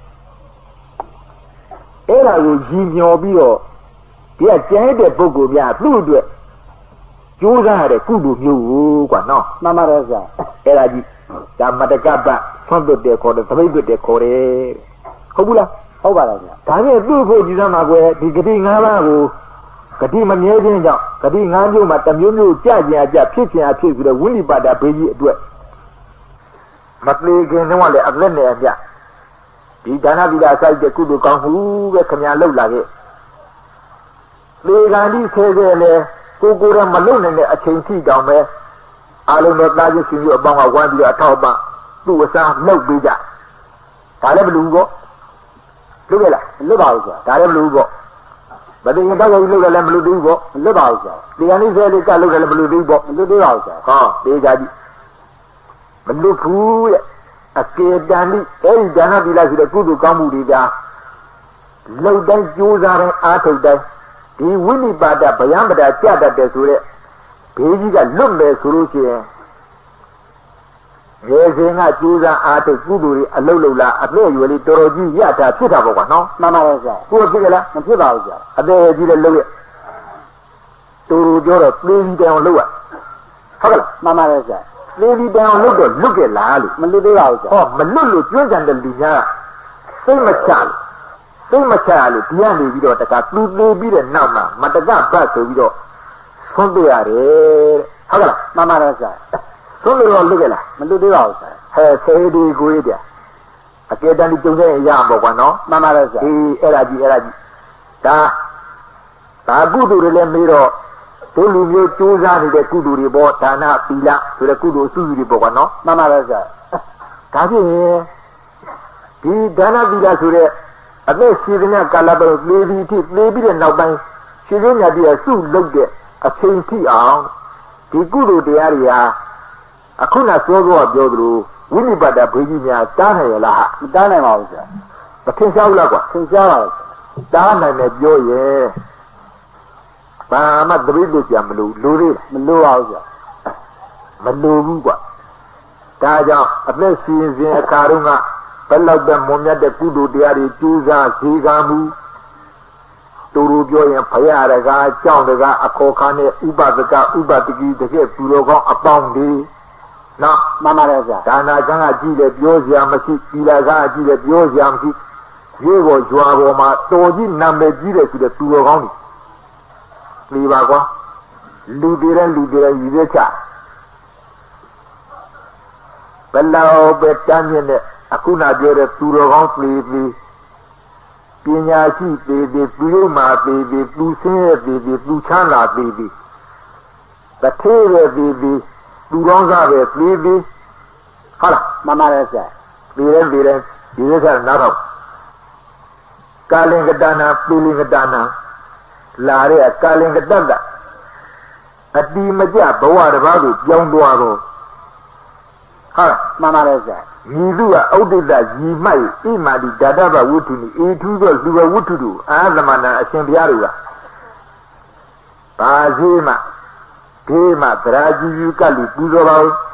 အဲ့ဒါကိုရည်မျှော်ပြီးတော့ဒီကကျန်တဲ့ပုဂ္ဂိုလ်များသူ့အတွက်ကြိုးစားရတဲ့ကုသိုလ်မျိုးကိုကွာနော်မှန်ပါတယ်ဆရာအဲ့ဒါကြီးဒါမတကပ္ပဆွန့်သွတ်တယ်ခေါ်တယ်သပိတ်သွတ်တယ်ခေါ်တယ်ဟုတ်ဘူးလားဟုတ်ပါတယ်ဆရာဒါနဲ့သူ့ဖို့ကြည်စမ်းမှာကွယ်ဒီဂတိ၅ပါးကိုဂတိမမြဲခြင်းကြောင့်ဂတိ၅မျိုးမှာတစ်မျိုးမျိုးကြကြကြဖြစ်ခြင်းအဖြစ်ဆိုတဲ့ဝိနိပါဒဘေးကြီးအတွက်မသေးခင်တော့လည်းအသက်နဲ့အပြဒီဒါနသီလအစိုက်တဲ့ကုသိုလ်ကောင်းမှုပဲခင်ဗျာလှုပ်လာခဲ့လေကံဒီဆဲဆဲလဲကိုကိုယ်ရမလုံနိုင်တဲ့အချိန်ထိတောင်ပဲအလုံးနဲ့သားချင်းရှင်ကြီးအပေါင်းကဝမ်းပြီးတော့အထောက်ပံ့သူ့အစားလှုပ်ပေးကြဒါလည်းဘလူပေါ့လုပ်ရလားလွတ်ပါဘူးဆိုတာဒါလည်းမလို့ပေါ့မသိရင်တောက်ရည်လုပ်တယ်လည်းမလို့သေးဘူးပေါ့လွတ်ပါဘူးဆိုတာဒီကနေ့ဆဲလေးကလုပ်တယ်လည်းမလို့သေးဘူးပေါ့မလို့သေးပါဘူးဆိုတာဟောတေးကြကြည့်မလို့ဘူးတဲ့အကေတန်ဒီအဲ့ဒီဒါနသီလဆိုတဲ့ကုသိုလ်ကောင်းမှုတွေကလှုပ်တိုင်းကြိုးစားတိုင်းအားထုတ်တိုင်းဒီဝိနိပါဒဗယံပဒကြတတ်တယ်ဆိုတဲ့ဘေးကြီးကလွတ်မယ်ဆိုလို့ရှိရင်ရေစင်ကကျိုးစားအားထုတ်ကုသိုလ်တွေအလုံးလုံးလားအသက်အရွယ်လေးတော်တော်ကြီးရတာဖြစ်တာပေါ့ကွာနော်မှန်ပါပါဆရာကိုယ်ဖြစ်ကြလားမဖြစ်ပါဘူးဆရာအသက်ကြီးလည်းလုပ်ရတူတူပြောတော့သေးပြီးတောင်လုပ်ရဟုတ်ကလားမှန်ပါပါဆရာသေးပြီးတောင်လုပ်တော့လွတ်ကြလားလို့မလွတ်သေးပါဘူးဆရာဟောမလွတ်လို့ကျွမ်းကြံတဲ့လူများစိတ်မချလို့စိတ်မချလို့ဒီကနေပြီးတော့တခါသူသေးပြီးတဲ့နောက်မှာမတကဘတ်ဆိုပြီးတော့ဆွန့်ပြရတယ်ဟုတ်ကလားမှန်ပါပါဆရာသုံးလို့တော့လွတ်ကြလားမလွတ်သေးပါဘူးဆရာဟဲ့ဆေးဒီကိုရတဲ့အကေတန်ဒီကျုံတဲ့အရာပေါ့ကွာနော်မှန်ပါတယ်ဆရာဒီအဲ့ဒါကြီးအဲ့ဒါကြီးဒါဒါကုသိုလ်တွေလည်းမေးတော့တို့လူမျိုးကြိုးစားနေတဲ့ကုသိုလ်တွေပေါ့ဒါနသီလဆိုတဲ့ကုသိုလ်အစုစုတွေပေါ့ကွာနော်မှန်ပါတယ်ဆရာဒါဖြင့်ဒီဒါနသီလဆိုတဲ့အသက်ရှင်တဲ့ကာလပတ်သေပြီးအထိသေပြီးတဲ့နောက်ပိုင်းရှင်ရင်းမြတ်ပြည်စုလုပ်တဲ့အချိန်ထိအောင်ဒီကုသိုလ်တရားတွေဟာအခုနစောစောပြောသလိုဝိနိပါဒဘေးကြီးများတားနိုင်ရလားမတားနိုင်ပါဘူးဆရာမထင်ရှားဘူးလားကွာထင်ရှားပါဘူးတားနိုင်တယ်ပြောရဲ့ဘာမှသတိလို့ကြမလို့လူသေးမလို့ပါဘူးဆရာမလို့ဘူးကွာဒါကြောင့်အသက်ရှင်စဉ်အခါတုန်းကဘယ်လောက်ပဲမွန်မြတ်တဲ့ကုသိုလ်တရားတွေကျူးစာဈေးကားမှုတူတူပြောရင်ဖရာတကားကြောင့်တကားအခေါ်ခါနဲ့ဥပဒကဥပဒတိတကယ်ပူတော်ကောင်းအပေါင်းတွေနော်မှန်ပါတယ်ဗျာဒါနာကံကကြည့်တယ်ပြောစရာမရှိသီလကကြည့်တယ်ပြောစရာမရှိရေပေါ်ကြွားပေါ်မှာတော်ကြီးနာမည်ကြီးတယ်ဆိုတဲ့သူတော်ကောင်းတွေဒီပါကွာလူတွေတဲ့လူတွေရည်ရွယ်ချဘယ်လောက်ပဲတမ်းမြင့်တဲ့အခုနပြောတဲ့သူတော်ကောင်းတွေပြီးပညာရှိတွေပြီးသူရုံမာတွေပြီးသူဆင်းရဲတွေပြီးသူချမ်းသာတွေပြီးတထေးတွေပြီးသူတော်ကားပဲပြီးပြီးဟုတ်လားမှန်ပါတယ်ဆရာပြီးတယ်ပြီးတယ်ဒီလိုကနားတော့ကာလင်္ကတနာပိလင်္ကတနာလာတဲ့ကာလင်္ကတတအတိမကြဘဝတစ်ပါးကိုပြောင်းသွားတော့ဟုတ်လားမှန်ပါတယ်ဆရာညီသူကဩဒိတညီမိုက်ဣမာတိဓာတဘဝုထုနိအေထူးသောလူဘဝုထုတို့အာသမဏအရှင်ဘုရားတို့ကဘာရှိမှဒီမှာသရာကြီးယူကလူပူဇော်ပါဦး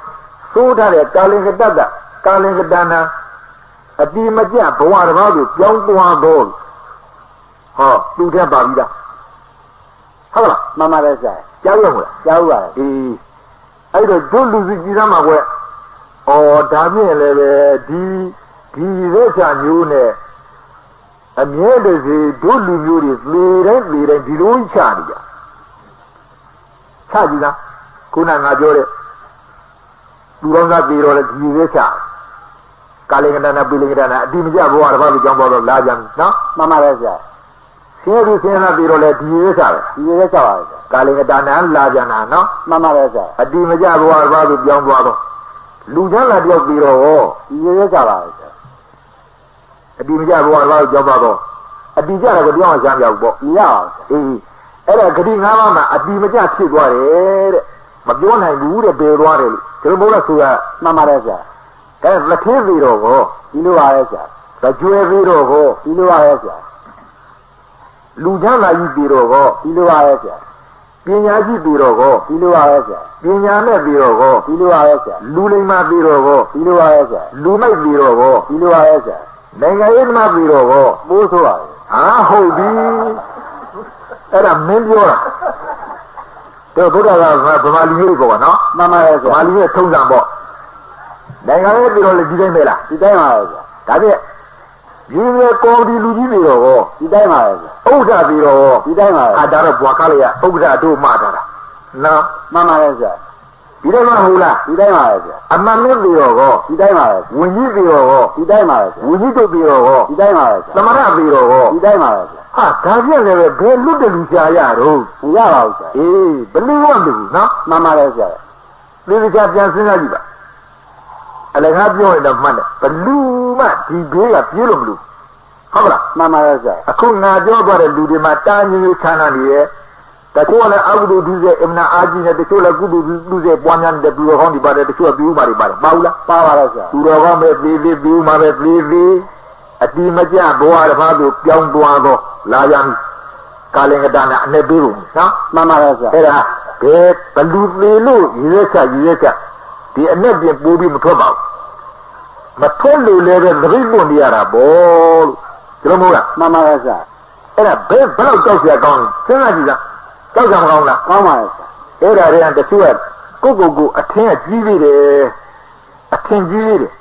သိုးထားတဲ့ကာလင်္ကတ္တကာလင်္ကတနာအတိမကျဘဝတစ်ပါးကိုပြောင်းသွားတော့ဟောသူထက်ပါပြီလားဟုတ်လားမှန်ပါတယ်ဆရာကြားရမလားကြားပါတယ်အေးအဲ့တော့တို့လူစီကြည်သားမှာကွဩဒါဖြင့်လည်းပဲဒီဒီရက်ချမျိုးနဲ့အမြဲတစေတို့လူမျိုးတွေသေတိုင်းသေတိုင်းဒီလိုချနေကြချကြည့်လားခုနငါပြောတဲ့လူတော်ကသေတော့လေဒီရက်ချကာလင်္ကတနာပိလင်္ကတနာအတိမကျဘဝတစ်ပါးကိုကြောင်းပေါ်တော့လာကြပြီနော်မှန်ပါတယ်ဆရာဆင်းရဲဆင်းရဲသေတော့လေဒီရက်ချပဲဒီရက်ချပါပဲဆရာကာလင်္ကတနာလာကြနာနော်မှန်ပါတယ်ဆရာအတိမကျဘဝတစ်ပါးကိုကြောင်းသွားတော့လူချမ်းလာတယောက်သေတော့ဟောဒီရက်ချပါပဲဆရာအတိမကျဘဝတစ်ပါးကိုကြောင်းသွားတော့အတိကျတာကိုတရားမှရှင်းပြဘူးပေါ့မရအောင်အေးအဲ့ဒါဂတိငါးပါးမှာအတိမကျဖြစ်သွားတယ်တဲ့မပြောနိုင်ဘူးတဲ့ဘယ်သွားတယ်လို့ဒီလိုမဟုတ်လားဆိုရမှန်ပါတယ်ဆရာအဲလက်သေးသေးတော့ဟောဒီလိုပါပဲဆရာလက်ကျွဲသေးတော့ဟောဒီလိုပါပဲဆရာလူချမ်းသာကြီးသေးတော့ဟောဒီလိုပါပဲဆရာပညာရှိသေးတော့ဟောဒီလိုပါပဲဆရာပညာနဲ့သေးတော့ဟောဒီလိုပါပဲဆရာလူလိမ္မာသေးတော့ဟောဒီလိုပါပဲဆရာလူမိုက်သေးတော့ဟောဒီလိုပါပဲဆရာနိုင်ငံရေးသမားသေးတော့ဟောပိုးဆိုပါဟာဟုတ်ပြီအဲ့ဒါမင်းပြောတာတို့ဘုရားကဗမာလူမျိုးတွေပေါ့နော်မှန်ပါတယ်ဆရာဗမာလူမျိုးထုံးစံပေါ့နိုင်ငံရေးပြီးတော့လေဒီတိုင်းပဲလားဒီတိုင်းပါပဲဆရာဒါဖြင့်ဒီလေကော်ဒီလူကြီးတွေတော့ဟောဒီတိုင်းပါပဲဆရာဥဒ္ဒပြီးတော့ဟောဒီတိုင်းပါပဲအာဒါတော့ဘွားကားလေးကဥဒ္ဒတို့မှတာတာနော်မှန်ပါတယ်ဆရာဒီတိုင်းမှဟုတ်လားဒီတိုင်းပါပဲဆရာအမှန်နဲ့ပြီးတော့ဟောဒီတိုင်းပါပဲဝင်းကြီးပြီးတော့ဟောဒီတိုင်းပါပဲဆရာဝင်းကြီးတို့ပြီးတော့ဟောဒီတိုင်းပါပဲဆရာသမရပြီးတော့ဟောဒီတိုင်းပါပဲဆရာဟာဒါပြည့်လည်းပဲဘယ်လွတ်တယ်လူရှားရတော့မရပါဘူးဆရာအေးဘယ်လိုမှမသိဘူးနော်မှန်ပါတယ်ဆရာဒီလိုချပြန်စဉ်းစားကြည့်ပါအလကားပြောရင်တော့မှတ်တယ်ဘလူမှဒီဘေးကပြေးလို့မလို့ဟုတ်လားမှန်ပါတယ်ဆရာအခုငါပြောသွားတဲ့လူတွေမှာတာညီချမ်းသာနေရဲ့တချို့လည်းအကုသိုလ်ဒုစရိုက်အမနာအာကြီးနဲ့တချို့လည်းကုသိုလ်ဒုစရိုက်ပွားများနေတဲ့သူတော်ကောင်းတွေပါတယ်တချို့ကပြီးဥပါတွေပါတယ်ပါဘူးလားပါပါတယ်ဆရာသူတော်ကောင်းပဲပြီးပြီးပြီးဥမှာပဲပြီးပြီးအတိမကျဘဝတစ်ပါးသို့ပြောင်းသွားတော့လာရမည်ကာလင်္ကတနာအနေပေးဖို့နော်မှန်ပါတယ်ဆရာအဲ့ဒါဘယ်ဘလူသေးလို့ရရက်ချရရက်ချဒီအနဲ့ပြင်ပိုးပြီးမထွက်ပါဘူးမထွက်လို့လည်းပဲသတိလွန်နေရတာပေါ့လို့ဒီလိုမဟုတ်လားမှန်ပါတယ်ဆရာအဲ့ဒါဘယ်ဘလောက်ကြောက်เสียကောင်းလဲစဉ်းစားကြည့်လားကြောက်ကြမကောင်းလားကောင်းပါရဲ့ဆရာအဲ့ဒါတွေကတချို့ကကိုကိုကိုအထင်းကကြီးသေးတယ်အထင်းကြီးသေးတယ်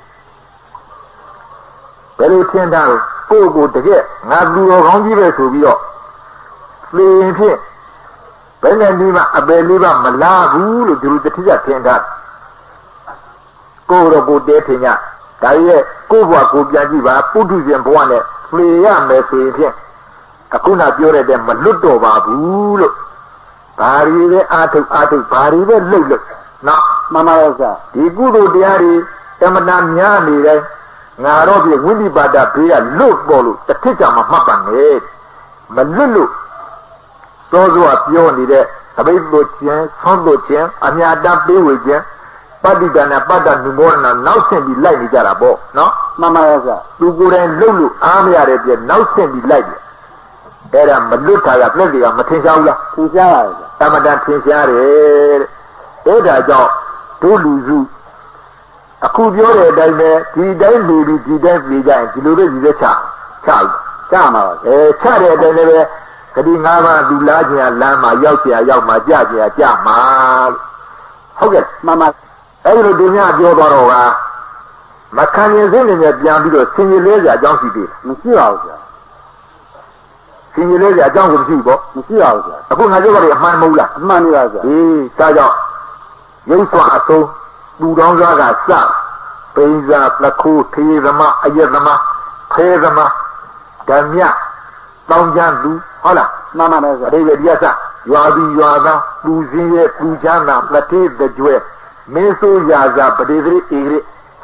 ဘယ်လိုထင်တာလဲကိုကိုတကယ်ငါလူတော်ကောင်းကြီးပဲဆိုပြီးတော့သေရင်ဖြင့်ဘယ်နဲ့ဒီမှာအပယ်လေးပါမလားဘူးလို့ဒီလိုတတိယထင်တာကိုတော့ကိုတဲထင်ကြဒါရဲ့ကိုဘဝကိုပြန်ကြည့်ပါပုထုဇဉ်ဘဝနဲ့သေရမယ်ဆိုရင်ဖြင့်အခုနပြောတဲ့မလွတ်တော့ပါဘူးလို့ဘာတွေပဲအာထုအာထုဘာတွေပဲလှုပ်လှုပ်နော်မှန်ပါရဲ့ဆရာဒီကုသိုလ်တရားတွေတမနာများနေတိုင်းငါတော့ပြဝိနိပါဒဘေးကလွတ်ပေါ်လို့တစ်ထစ်ကြမှာမှတ်ပါနဲ့မလွတ်လို့သောသောပြောနေတဲ့အဘိဓိချင်းသုံးတို့ချင်းအမြတ်တပေးဝေခြင်းပဋိဒါနပတ္တနုမောဒနာနောက်ဆင့်ပြီးလိုက်နေကြတာပေါ့နော်မှန်ပါရဲ့ဆရာသူကိုယ်တိုင်လှုပ်လို့အားမရတဲ့ပြနောက်ဆင့်ပြီးလိုက်တယ်အဲ့ဒါမလွတ်တာကပြည့်တွေကမထင်ရှားဘူးလားထင်ရှားပါရဲ့တမတန်ထင်ရှားတယ်တဲ့အဲ့ဒါကြောင့်တို့လူစုအခုပြောတဲ့အတိုင်းပဲဒီတိုင်းနေပြီးဒီတိုင်းပြေးကြရင်ဒီလိုပဲဒီသက်ချချချမှာပါအဲချတဲ့အတိုင်းလည်းပဲဂတိငါးပါးသူလားခြင်းလမ်းမှာရောက်เสียရောက်မှာကြเสียကြမှာဟုတ်ကဲ့မှန်ပါအဲ့ဒီလိုဒီညပြောသွားတော့ကမခံရင်စိတ်နဲ့ပြန်ပြီးတော့ဆင်ရလဲကြအကြောင်းရှိသေးတယ်မရှိပါဘူးဆရာဆင်ရလဲကြအကြောင်းကိုမရှိဘူးပေါ့မရှိပါဘူးဆရာအခုငါပြောတာအမှန်မဟုတ်လားအမှန်ပါဆရာအေးဒါကြောင့်ရုပ်စွာအဆုံးသူတော်သားကစပိဇာပလခုထေသမအယသမဖေသမဓမ္မတောင်းချမ်းသူဟုတ်လားမှန်ပါမယ်ဆရာအတိတ်တရားစရွာပြီးရွာသားသူစင်းရဲ့သူချမ်းသာလက်သေးတကြွယ်မင်းဆိုးရာဇာပတိသတိဧရိ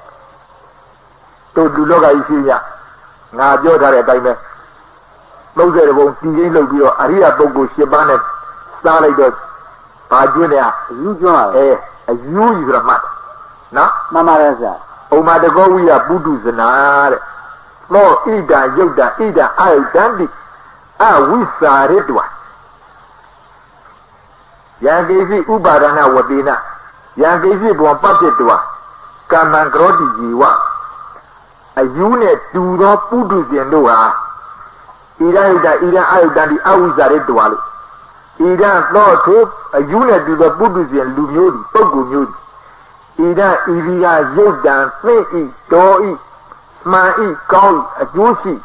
တို့လူလောကကြီးရှိရငါပြောထားတဲ့အတိုင်းပဲသုံးဆယ်ဘုံတည်ရင်းလုပ်ပြီးတော့အရိယပုဂ္ဂိုလ်၈ပါးနဲ့စားလိုက်တော့ဘာကျွန်းလဲအယူကျွန်းပါအဲအယူကြီးဆိုတော့မှတ်နော်မှန်ပါတယ်ဆရာဥမာတကောဝိယပုတုဇနာတဲ့သောဣဒာယုတ်တာဣဒာအာယုတံတိအဝိစာရတ္တဝယံကိစီဥပါဒနာဝတိနာယံကိစီဘောပတ္တိတဝ Kaman Grodi Jiwa a unit to the Pudu and Doa Ida Ida Ida Ida the Awizare Duali Ida Lord Hope a unit to the Pudu and Lumuri Pogu Ida Iria Yodan Snake Doi Smai Koi a Joshi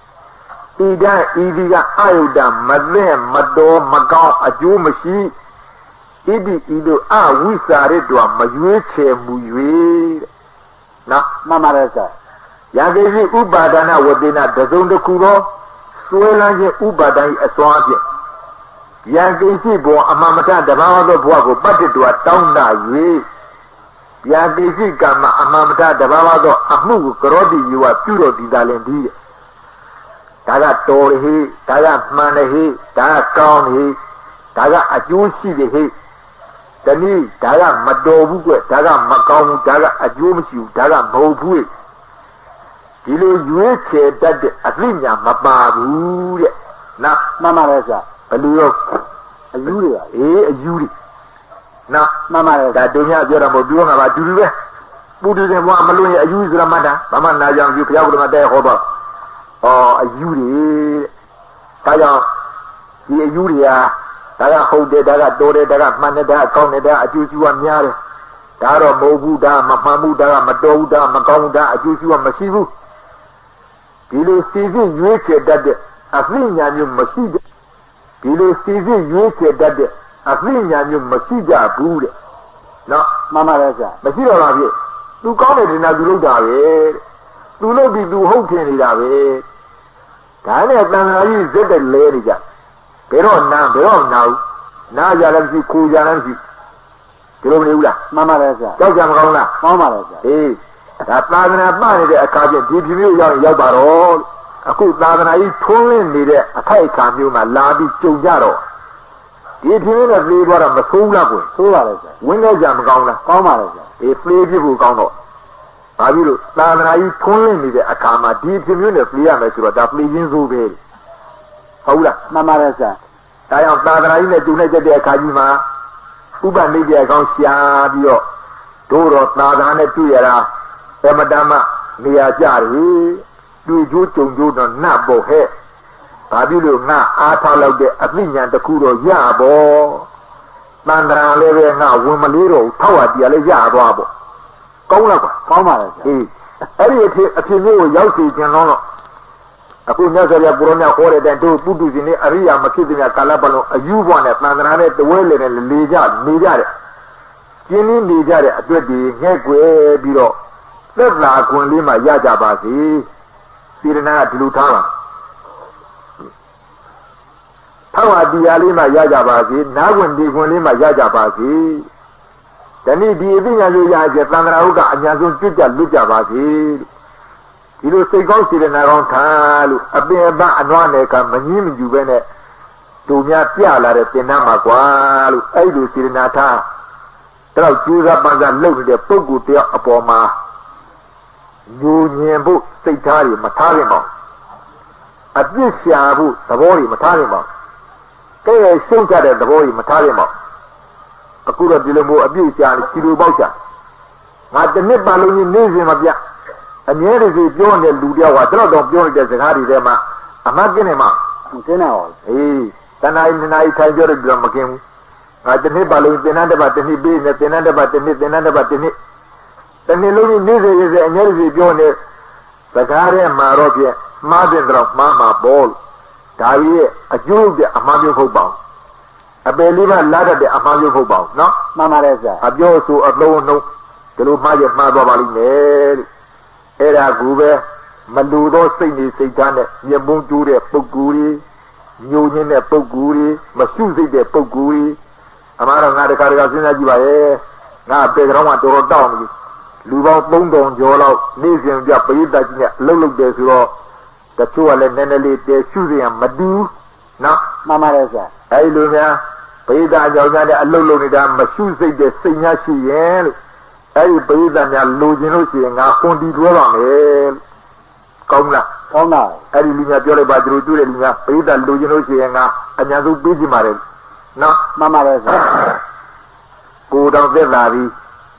Ida Iria Ida Madre Mado Magao a Jomashi Idi Ido A Wizare Dua Mayuche Muye Na Mamaresa Yagezi Ubadana Wadina Dazonda Kuro Suelanje Ubadai Aswanje Yagezi Bo Amamata Dabava Boago Batidua Taunda Ye Yagezi Gama Amamata Dabava Amu Grodi you are pure Didalendi Taga Tori Taga Manahi Taga Kaun Taga Ajushi the Tani Taga Madobu Taga Macau Taga Ajumsu Taga Mobu Kilo Yueche that the Athena Mababu Na Mamaresa a Leo a Yuria eh a Yuri Na Mamaresa that Dunya Jeramo doing about Julia Buddha and one Maloney a use Ramada Mama Najam Yuka Day Hoba or a Yuri Taya the Yuria Daga Hode Daga Dore Daga Manada Koneda Ajuju and Yare Dara Mobu Da Mamamu Da Mado Da Magauda Ajuju and Masivu Kilo Stevie Yuke that the Afrinya you Masida Kilo Stevie Yuke that the Afrinya you Masida Bude No Mamaresa Masida Ravi Tu call it in a Duda Tu know be do hope in it Tana Tana is the lady Pero now, pero now Now Yalansi Kujansi Kilomula Mamaresa Jajamana Mamaresa Eh That Lavana Mani a Kajan did you Yabaro a good Lavana is pulling me there a Kaikan you my Labi Jujaro Did you in a lead what I'm a Sula Suaresa Window Jamgona Mamaresa a flavor Gono I will Lavana is pulling me there a Kama did you in a flea metro that pleasing Zube Hola Mamaresa I am Lavana in a Dunaja de Kajima Uba media Gonsia Dio Doro Lavana Tuyera Emadama Mia Jari Du Jutu Judo Nabo He Babilu Na Atala de Avinia the Kuro Yabo Mandra Leve Na Womaliro Tower Dia Yabo Kola Mamaresa Eh Every a few Yauti Janono Apu Nazaria Burona Hore than two Budus in Aria Makidina Calabano a U one at Mandra the Well and Lija Mijare Kini Mijare at the Hegwe Biro Let la Kunlima Yajabasi, Sirina Lutana. Tawa Dialima Yajabasi, Nawandi Kunlima Yajabasi. Tani Divina Luja, Lanauga, and Yazun Tuja Lujabasi. You say go Sirina on Talu, a Beba and Waneka, Manim Juvene, Tumia Piala, Tenama Qualu, Edu Sirinata. Trau Juza Banga loaded the Pogu Apoma. Union Satari Matarimo. At this Yabu, the boy Matarimo. They soon got the boy Matarimo. A good dilemma abuse and Kilu Bosha. At the Nibaluni Museum of Ya. And here is a John and Ludia, what don't join the Zahari Rema. A Maginema. General. Eh, then I night I got a drum again. At the Nibalu, the Nanda the Nibi, the Nanda the Nanda the Nanda. The Niluni Nizi is a Nervi Jone, the Gare and Marokia, Madindra, Mama, Ball, Tavi, a Jew de Amadio Hobau. A believer ladder de Amadio Hobau, no? Mamaresa A Josu, a low no, the Lumaya Mabali, Era Gube, Maludo, Sini, Satan, Yamundu de Poguri, Union de Poguri, Masuzi de Poguri, Amara Nadakaragazina Jivae, now Pedro to down. Luba Bondon Jolo, Nasian Japanese that Lulu de Zero, the two are Nenelli, the Suzy and Madu, no, Mamaresa Ailuna, Paida Jogana, Lulunida, Masuzi, the Sina Chien, Ay Paida, Luginosi, and Afundi Dwellam, Kona, Kona, Ailina Jolly Badrudurina, Paida Luginosi, and Anyazu Bijimare, no, Mamaresa Go down there, Lavi.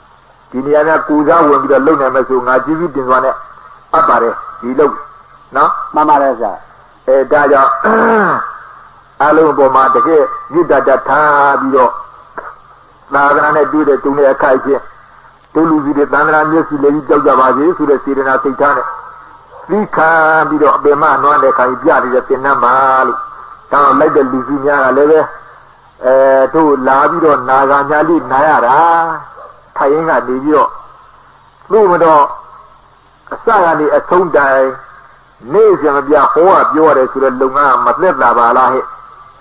ဒီနေရာကကူစားဝင်ပြီးတော့လုံနိုင်မယ်ဆိုငါကျေးဇူးတင်စွာနဲ့အပ်ပါတယ်ဒီလုံနော်မှန်ပါတယ်ဆရာအဲဒါကြောင့်အလုံးပေါ်မှာတကယ်ရစ်တတ်ထားပြီးတော့သာသနာနဲ့တွေ့တဲ့တုံးတဲ့အခိုက်ချင်းတို့လူကြီးတွေသန္တရာမျက်စိလေးကြောက်ကြပါစေဆိုတဲ့စေတနာစိတ်ထားနဲ့သီးခံပြီးတော့အပင်မနွမ်းတဲ့ခိုင်ပြနေတဲ့သင်္นานမှာလို့တောင်းလိုက်တဲ့လူကြီးများကလည်းပဲအဲတို့လာပြီးတော့နာဂာညာလေးနာရတာထိုင်ရင်ကနေပြီးတော့လို့မတော့အစကနေအဆုံးတိုင်နေစံမပြဟောကပြောရတယ်ဆိုတဲ့လုံငန်းမသက်သာပါလားဟဲ့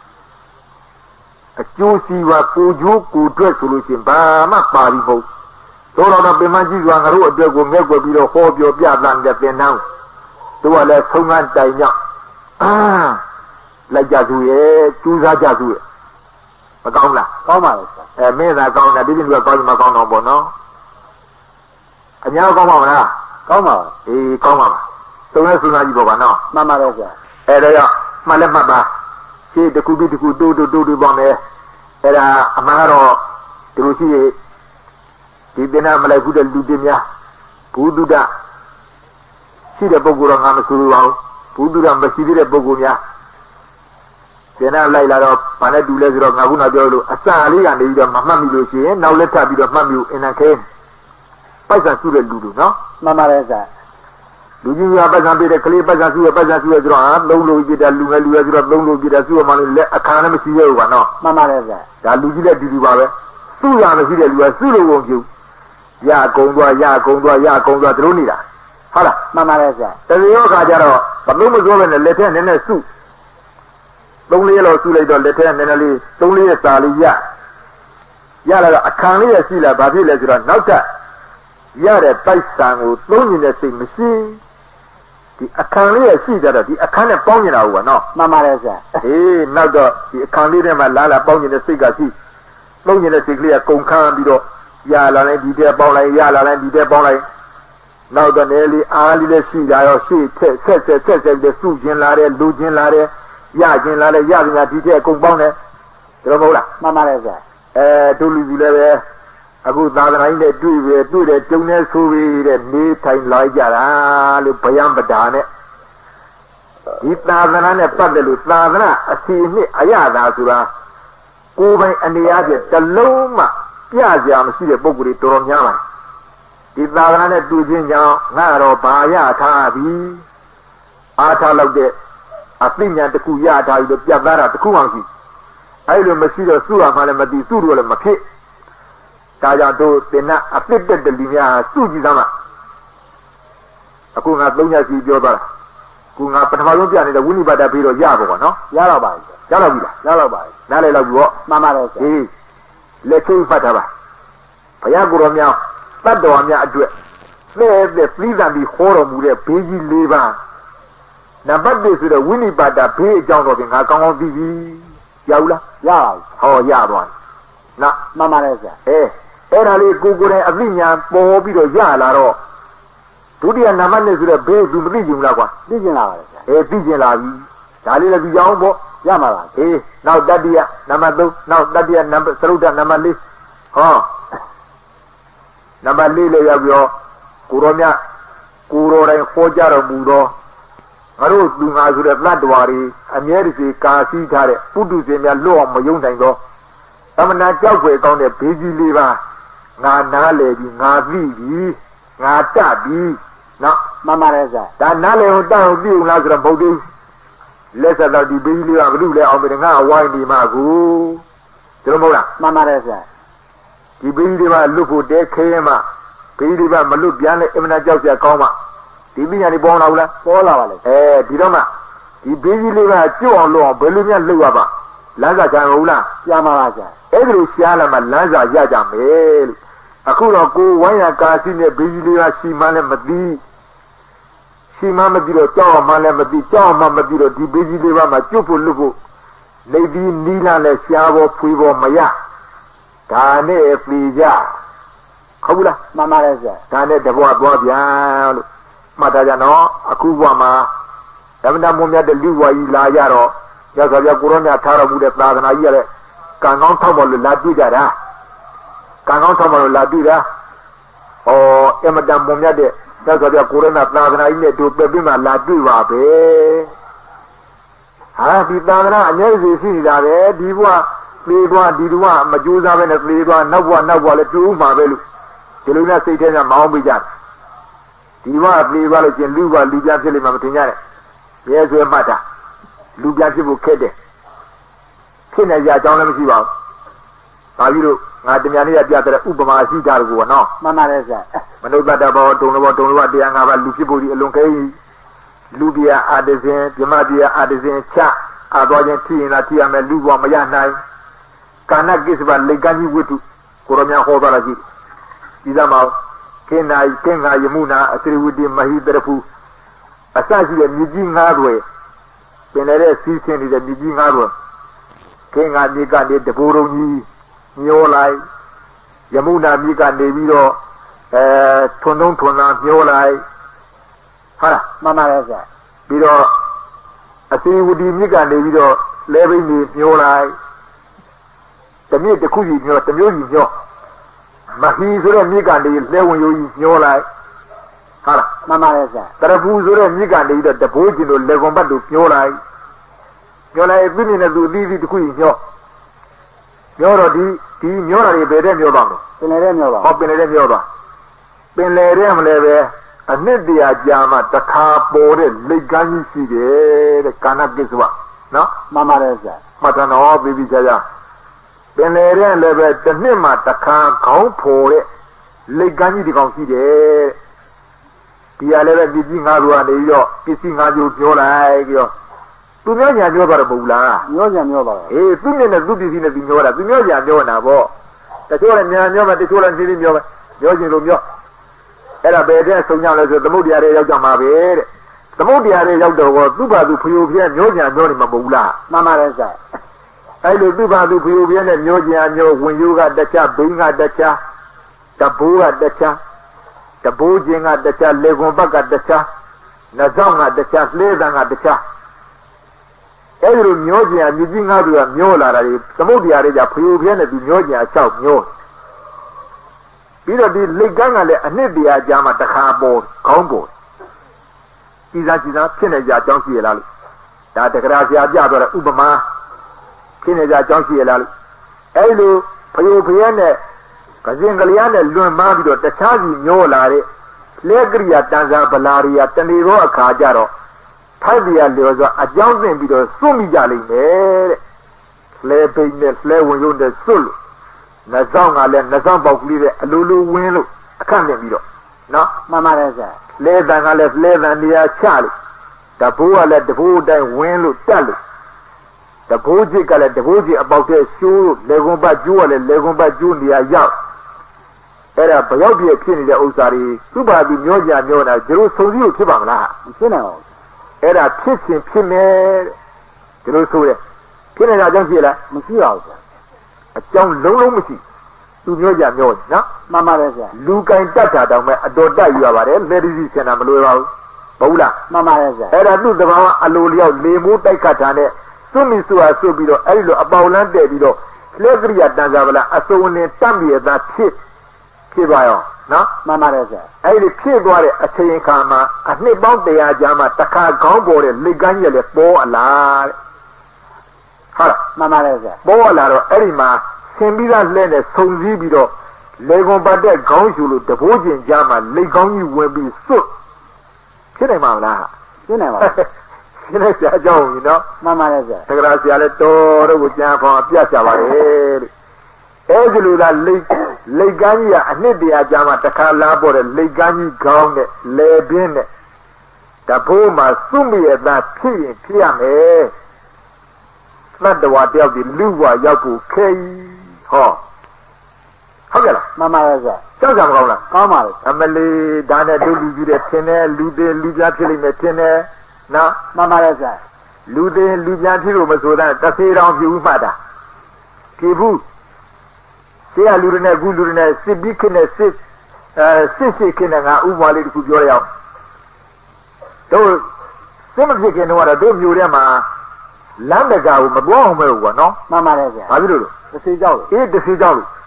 အကျိုးစီးပွားကိုကျိုးကိုတွက်ဆိုလို့ရှိရင်ဘာမှပါပြီးမဟုတ်တို့တော့ပင်မကြီးစွာငါတို့အတွက်ကိုမြက်ွယ်ပြီးတော့ဟောပြောပြသတဲ့သင်္นานတို့ကလည်းဆုံးမတိုင်ကြောင့်လိုက်ကြသူရဲ့ကျူးစားကြသူရဲ့မကောင်းလားကောင်းပါလေအဲမင်းသာကောင်းတယ်ဒီပြင်ကကောင်းမှကောင်းတော့ပေါ့နော်အများကောင်းပါမလားကောင်းပါအေးကောင်းပါပါသုံးနဲ့စဉ်းစားကြည့်ပေါ့ဗျာနော်မှန်ပါတယ်ဆရာအဲဒါကြောင့်မှလည်းမှတ်ပါရှေ့တစ်ခုပြီးတစ်ခုတိုးတိုးတိုးတိုးပေါင်းတယ်အဲဒါအမှန်ကတော့ဒီလိုရှိဒီတင်နာမလိုက်ဘူးတဲ့လူတွေများဘုဒ္ဓရှိတဲ့ပုဂ္ဂိုလ်တော့ငါမဆိုလိုပါဘူးဘုဒ္ဓမရှိသေးတဲ့ပုဂ္ဂိုလ်များတင်နာလိုက်လာတော့ဘာနဲ့တူလဲဆိုတော့ငါခုနပြောလို့အစာလေးကနေပြီးတော့မမှတ်မိလို့ရှိရင်နောက်လက်ထပ်ပြီးတော့မှတ်မိလို့အင်နာခဲပိုက်ဆံစုတဲ့လူတို့နော်မှန်ပါတယ်ဆရာလူကြီးကပတ်စံပေးတဲ့ကလေးပတ်စံစုရပတ်စံစုရဆိုတော့ဟာသုံးလို့ပြတဲ့လူငယ်လူရဆိုတော့သုံးလို့ပြတဲ့စုရမှလည်းအခါလည်းမရှိရဘူးကွာနော်မှန်ပါတယ်ဆရာဒါလူကြီးလည်းဒီဒီပါပဲစုရမရှိတဲ့လူကစုလို့ဝင်ပြုရကုံသွားရကုံသွားရကုံသွားတို့နေတာဟုတ်လားမှန်ပါတယ်ဆရာတကယ်ရောခါကြတော့ဘလုံးမစိုးပဲနဲ့လက်ထက်နည်းနည်းစုသုံးလေးလောက်စုလိုက်တော့လက်ထက်နည်းနည်းလေးသုံးလေးရဲ့စာလေးရရလာတော့အခါလေးရရှိလာဘာဖြစ်လဲဆိုတော့နောက်ထပ်ရတဲ့ပိုက်ဆံကိုသုံးနေတဲ့စိတ်မရှိဒီအခန်းလေးရရှိကြတော့ဒီအခန်းနဲ့ပေါင်းနေတာဟုတ်ပါနော်မှန်ပါတယ်ဆရာအေးနောက်တော့ဒီအခန်းလေးထဲမှာလာလာပေါင်းနေတဲ့စိတ်ကရှိသုံးနေတဲ့စိတ်ကလေးကကုန်ခန်းပြီးတော့ရလာလိုက်ဒီထဲပေါင်းလိုက်ရလာလိုက်ဒီထဲပေါင်းလိုက်နောက်တော့နေလေးအားလေးလည်းရှိကြရောရှေ့ထက်ဆက်ဆက်ဆက်ဆက်တဲ့စုခြင်းလာတဲ့လူခြင်းလာတဲ့ရခြင်းလာတဲ့ရပညာဒီထဲအကုန်ပေါင်းတယ်ဒါမဟုတ်လားမှန်ပါတယ်ဆရာအဲတို့လူကြီးလည်းပဲအခုသာသနာ့နဲ့တွေ့ပဲတွေ့တယ်ကျုံနေဆိုပြီးတဲ့နေထိုင်လိုက်ကြတာလို့ဗယံပဒါနဲ့ဒီသာသနာနဲ့ပတ်သက်လို့သာသနာအစီအနှစ်အရသာဆိုတာကိုယ်ပိုင်အနေအချင်းတလုံးမှပြစရာမရှိတဲ့ပုံကိုယ်တွေတော်တော်များပါတယ်ဒီသာသနာနဲ့တွေ့ခြင်းကြောင့်ငါတော့ဘာရထားပြီအားထားလောက်တဲ့အသိဉာဏ်တစ်ခုရထားပြီးတော့ပြတ်သားတာတစ်ခုအောင်ရှိအဲ့လိုမရှိတော့စုရမှလည်းမသိစုလို့လည်းမဖြစ်ဒါကြောင့်တို့သင်္นานအသစ်တက်တဲ့လူများစုကြည့်သမ်းပါအခုငါသုံးညစီပြောသွားတာခုငါပထမဆုံးပြနေတဲ့ဝိနိပါဒပြီးတော့ရပါဘောနော်ရတော့ပါပြီရတော့ပြီလားရတော့ပါပြီနားလည်တော့ပြီဟောမှန်ပါတယ်ဆရာဟေးလက်ချိတ်ဖတ်ထားပါဘုရားကိုယ်တော်များတတ်တော်များအတွက်နဲ့တဲ့ပြည်သံပြီးခေါ်တော်မူတဲ့ဘေးကြီး၄ပါးနံပါတ်၁ဆိုတော့ဝိနိပါဒဘေးအကြောင်းတော်ကငါကောင်းကောင်းသိပြီရဘူးလားရပါပြီဟောရသွားပြီနော်မှန်ပါတယ်ဆရာအဲအဲ့ဒါလေးကိုကိုယ်တိုင်အသိဉာဏ်ပေါ်ပြီးတော့ရလာတော့ဒုတိယနံပါတ်နဲ့ဆိုတော့ဘေးသူမသိကြဘူးလားကွာသိကျင်လာပါတယ်ဆရာအေးသိကျင်လာပြီဒါလေးလည်းဒီကြောင်းပေါ့ရမှာပါအေးနောက်တတိယနံပါတ်၃နောက်တတိယနံပါတ်သရုတ်တနံပါတ်၄ဟောနံပါတ်၄လေးရောက်ပြီးတော့ကိုရောမြကိုရောတိုင်းခေါ်ကြတော်မူတော့ငါတို့သူငါဆိုတဲ့သတ္တဝါတွေအမြဲတစေကာစီးထားတဲ့ပုထုဇဉ်များလွတ်အောင်မယုံနိုင်တော့သမဏကြောက်ွယ်ကောင်းတဲ့ဘေးကြီးလေးပါငါနားလေပြီငါသိပြီငါတတ်ပြီနော်မှန်ပါတယ်ဆရာဒါနားလေဟိုတတ်ဟိုသိအောင်လားဆိုတော့မဟုတ်သေးဘူးလက်ဆက်တော့ဒီဘေးကြီးလေးကဘုလို့လဲအောင်ပြီငါဝိုင်းနေမှာကိုဒါမဟုတ်လားမှန်ပါတယ်ဆရာဒီဘေးကြီးလေးကလွတ်ဖို့တဲခဲမှဘေးကြီးလေးကမလွတ်ပြန်လဲအမှန်ကြောက်စရာကောင်းမှဒီပညာတွေပေါ်လာဘူးလားပေါ်လာပါလေအဲဒီတော့မှဒီဘေးကြီးလေးကကြွအောင်လို့အောင်ဘယ်လိုများလှုပ်ရပါလမ်းစာချမ်းဟုတ်လားကြားမှာပါဆရာအဲ့ဒီလိုရှားလာမှလမ်းစာရကြမယ်လို့အခုတော့ကိုဝိုင်းရကာစီနဲ့ဘေးကြီးလေးကရှိမှလည်းမသိရှိမှမသိတော့ကြောက်မှလည်းမသိကြောက်မှမသိတော့ဒီဘေးကြီးလေးပါမှကျွတ်ဖို့လွတ်ဖို့နေပြီးနီးလာနဲ့ရှားဖို့ဖွေးဖို့မရဒါနဲ့ပြေကြဟုတ်ဘူးလားမှန်ပါတယ်ဆရာဒါနဲ့တဘွားသွားပြန်လို့မှတ်တာကြနော်အခုဘွားမှာဓမ္မတမုံမြတ်တဲ့လူဝါကြီးလာကြတော့ရသော်ပြကိုရောမြထားတော်မူတဲ့သာသနာကြီးရတဲ့ကံကောင်းထောက်ပေါ်လို့လာတွေ့ကြတာကံကောင်းထောက်ပေါ်လို့လာတွေ့တာအမတန်ပုံမြတ်တဲ့သက်ဆိုပြကိုရဏသာသနာကြီးနဲ့တို့ပြပြမှလာတွေ့ပါပဲဟာဒီသာသနာအမြဲတည်းရှိနေတာပဲဒီဘဝသေးသွားဒီဘဝမကြိုးစားပဲနဲ့သေးသွားနောက်ဘဝနောက်ဘဝလည်းတူးမှာပဲလို့ဒီလိုနဲ့စိတ်ထဲကမအောင်ပြကြဒီဘဝသေးသွားလို့ချင်းလူဘလူပြဖြစ်လိမ့်မှာမထင်ကြနဲ့ရဲဆွဲမှတ်တာလူပြဖြစ်ဖို့ခက်တယ်ဖြစ်နေကြအကြောင်းလည်းမရှိပါဘူးဘာဖြစ်လို့ငါတမန်လေးကပြတဲ့ဥပမာရှိတာကိုနော်မှန်ပါတယ်ဆရာမနုဿတဘောဒုံဘောဒုံဘောတရားငါးပါးလူဖြစ်ဖို့ဒီအလွန်ခဲလူပြအာတဇင်ဓမ္မပြအာတဇင်ချအာသွားခြင်းဖြစ်ရင်လားဖြစ်ရမယ်လူဘဝမရနိုင်ကာဏကိစ္စပါလေကကြီးဝတ္ထုကိုရမြဟောသွားတာရှိဒီသမောကိနာကိငါယမှုနာအသရိဝတိမဟိတရဖူအစရှိတဲ့မြကြီးငါးတွေပင်လည်းစီးဆင်းနေတဲ့မြကြီးငါးတွေကိငါမြေကနေတဘူရုံကြီးညှိုးလိုက်ယမုနာမြေကနေပြီးတော့အဲထွန်းထုံးထွန်းလာညှိုးလိုက်ဟာမှန်ပါတယ်ဆရာပြီးတော့အသရိဝတိမြေကနေပြီးတော့လဲဘိန်းကြီးညှိုးလိုက်တမြစ်တစ်ခုကြီးညှိုးတစ်မျိုးကြီးညှိုးမဟီဆိုတဲ့မြေကနေလဲဝင်ရိုးကြီးညှိုးလိုက်ဟာမှန်ပါတယ်ဆရာတရဖူဆိုတဲ့မြေကနေပြီးတော့တဘိုးကျင်တို့လေကွန်ဘတ်တို့ညှိုးလိုက်ညှိုးလိုက်ပြီးနေသူအသီးသီးတစ်ခုကြီးညှိုးညှိုးတော့ဒီဒီညှိုးတာတွေဘယ်တဲ့ညှိုးပါ့မလဲပင်လေတဲ့ညှိုးပါဟောပင်လေတဲ့ညှိုးပါပင်လေတဲ့မလဲပဲအနှစ်တရာကြာမှတခါပေါ်တဲ့လိတ်ကန်းကြီးရှိတယ်တဲ့ကာဏကိစ္စဝနော်မှန်ပါတယ်ဆရာမှတ်တော့ပြီးပြီးကြကြပင်လေတဲ့လည်းပဲတစ်နှစ်မှတခါခေါင်းဖော်တဲ့လိတ်ကန်းကြီးဒီကောင်ရှိတယ်ဒီရလည်းပဲဒီကြီးငါးတို့ကနေပြီးတော့ပစ္စည်းငါးမျိုးပြောလိုက်ပြီးတော့သူမျိုးညာပြောတော့မဟုတ်လားမျိုးညာပြောပါအေးသူနဲ့နဲ့သူပစ္စည်းနဲ့သူပြောတာသူမျိုးညာပြောတာပေါ့တချို့လည်းညာပြောမှတချို့လည်းရှင်းရှင်းပြောမယ်ပြောချင်လို့ပြောအဲ့ဒါဘယ်တဲ့ဆုံးကြလဲဆိုသမုဒ္ဒရာတွေရောက်ကြမှာပဲတဲ့သမုဒ္ဒရာတွေရောက်တော့သူ့ဘာသူဖျို့ပြဲမျိုးညာပြောနေမှာမဟုတ်လားမှန်ပါတယ်ဆရာအဲ့လိုသူ့ဘာသူဖျို့ပြဲနဲ့မျိုးညာမျိုးဝင်ယူကတခြားဘိန်းကတခြားတဘိုးကတခြားတဘိုးချင်းကတခြားလေကွန်ဘက်ကတခြားနှစောင်းကတခြားလှဲသံကတခြားအဲ့ဒီလိုမျိုးညာမြကြီးငါးသူကမျိုးလာတာဒီသမုဒ္ဒရာတွေကြဖျို့ပြဲနဲ့ဒီမျိုးညာအချောက်မျိုးပြီးတော့ဒီလိတ်ကန်းကလည်းအနှစ်တရာကြာမှတခါပေါ်ခေါင်းပေါ်ကြည်စားကြည်စားဖြစ်နေကြအကြောင်းရှိရလားလို့ဒါတက္ကရာဆရာပြတော့တဲ့ဥပမာဖြစ်နေကြအကြောင်းရှိရလားလို့အဲ့လိုဖယိုဖယဲနဲ့ကစင်ကလျားနဲ့လွန်မားပြီးတော့တခြားစီမျောလာတဲ့လက်ကရိယာတန်စာဗလာရီယာတဏီရောအခါကြတော့ထိုက်ပြရလျော်စွာအကြောင်းသိပြီးတော့စွန့်မိကြလိမ့်မယ်တဲ့လဲပိန်နဲ့လဲဝင်ရုံနဲ့စွန့်လို့နှစောင်းကလည်းနှစောင်းပေါက်ကလေးတဲ့အလိုလိုဝင်းလို့အခန့်နေပြီးတော့နော်မှန်ပါတယ်ဆရာလဲတန်ကလည်းလဲတန်နေရာချလို့တဘိုးကလည်းတဘိုးတိုင်းဝင်းလို့တက်လို့တဘိုးจิตကလည်းတဘိုးจิตအပေါက်တဲ့ရှိုးလို့လေကွန်ဘတ်ကျိုးကလည်းလေကွန်ဘတ်ကျိုးနေရာရောက်အဲ့ဒါဘရောက်ပြည့်ဖြစ်နေတဲ့ဥစ္စာတွေသူ့ဘာသူမျိုးကြမျိုးတာကျလို့ဆုံးစည်းလို့ဖြစ်ပါမလားမဖြစ်နိုင်ပါဘူးအဲ့ဒါဖြစ်ခြင်းဖြစ်မယ်ကျလို့ဆိုရဲဖြစ်နေတာအကြောင်းရှိလားမရှိပါဘူးဆရာအကြောင်းလုံးလုံးမရှိသူမျိုးကြမျိုးနော်မှန်ပါတယ်ဆရာလူကင်တတ်တာတောင်မဲ့အတော်တက်ယူရပါတယ်လက်ဒီစီစင်တာမလွယ်ပါဘူးမဟုတ်လားမှန်ပါတယ်ဆရာအဲ့ဒါသူ့တဘာဝအလိုလျောက်လေမိုးတိုက်ခတ်တာနဲ့စွမိစွာစွပြီးတော့အဲ့ဒီလိုအပေါလန်းတဲ့ပြီးတော့လက်ကရိယာတန်စာဗလာအစုံနဲ့တတ်မြေသားဖြစ်ဖြစ်ပါရောနော်မှန်ပါတယ်ဆရာအဲ့ဒီဖြစ်သွားတဲ့အချိန်အခါမှာအနှစ်ပေါင်းတရားကြာမှတစ်ခါခေါင်းပေါ်တဲ့လက်ကမ်းကြီးလည်းပေါ်အလားတဲ့ဟုတ်လားမှန်ပါတယ်ဆရာပေါ်လာတော့အဲ့ဒီမှာဆင်ပြီးသားလဲနဲ့ဆုံစည်းပြီးတော့လေကွန်ပတ်တဲ့ခေါင်းရှူလို့တဘိုးကျင်ကြားမှာလက်ကောင်းကြီးဝင်ပြီးစွတ်ဖြစ်နိုင်မှာမလားဖြစ်နိုင်ပါဘူးရှင်းနေကြအကြောင်းကြီးနော်မှန်ပါတယ်ဆရာတက္ကရာဆရာလည်းတော်တော့ကိုကြံဖောင်းပြချပါလေတဲ့အဲဒီလိုလားလိတ်လိတ်ကန်းကြီးကအနှစ်တရာကြာမှတစ်ခါလားပေါ်တဲ့လိတ်ကန်းကြီးခေါင်းနဲ့လေပြင်းနဲ့တဘိုးမှာစွန့်မိရသားဖြစ်ရင်ဖြစ်ရမယ်သတ္တဝါတယောက်ဒီလူဘဝရောက်ဖို့ခဲဟောဟုတ်ကဲ့လားမှန်ပါတယ်ဆရာကြောက်ကြမကောင်းလားကောင်းပါလေအမလီဒါနဲ့တို့လူကြီးတဲ့ထင်တယ်လူသေးလူပြားဖြစ်လိမ့်မယ်ထင်တယ်နော်မှန်ပါတယ်ဆရာလူသေးလူပြားဖြစ်လို့မဆိုတဲ့တစ်သေးတောင်ပြူမှတ်တာကြည့်ဘူးဆရာလူတွေနဲ့အခုလူတွေနဲ့စစ်ပြီးခင်းနဲ့စစ်အဲစစ်စစ်ခင်းနဲ့ငါဥပမာလေးတစ်ခုပြောရအောင်တို့စစ်မဖြစ်ခင်တော့တို့မျိုးထဲမှာလမ်းတကာကိုမပွားအောင်ပဲကွာနော်မှန်ပါတယ်ဆရာဘာဖြစ်လို့လဲတစ်စီကြောက်လို့အေးတစ်စီကြောက်လို့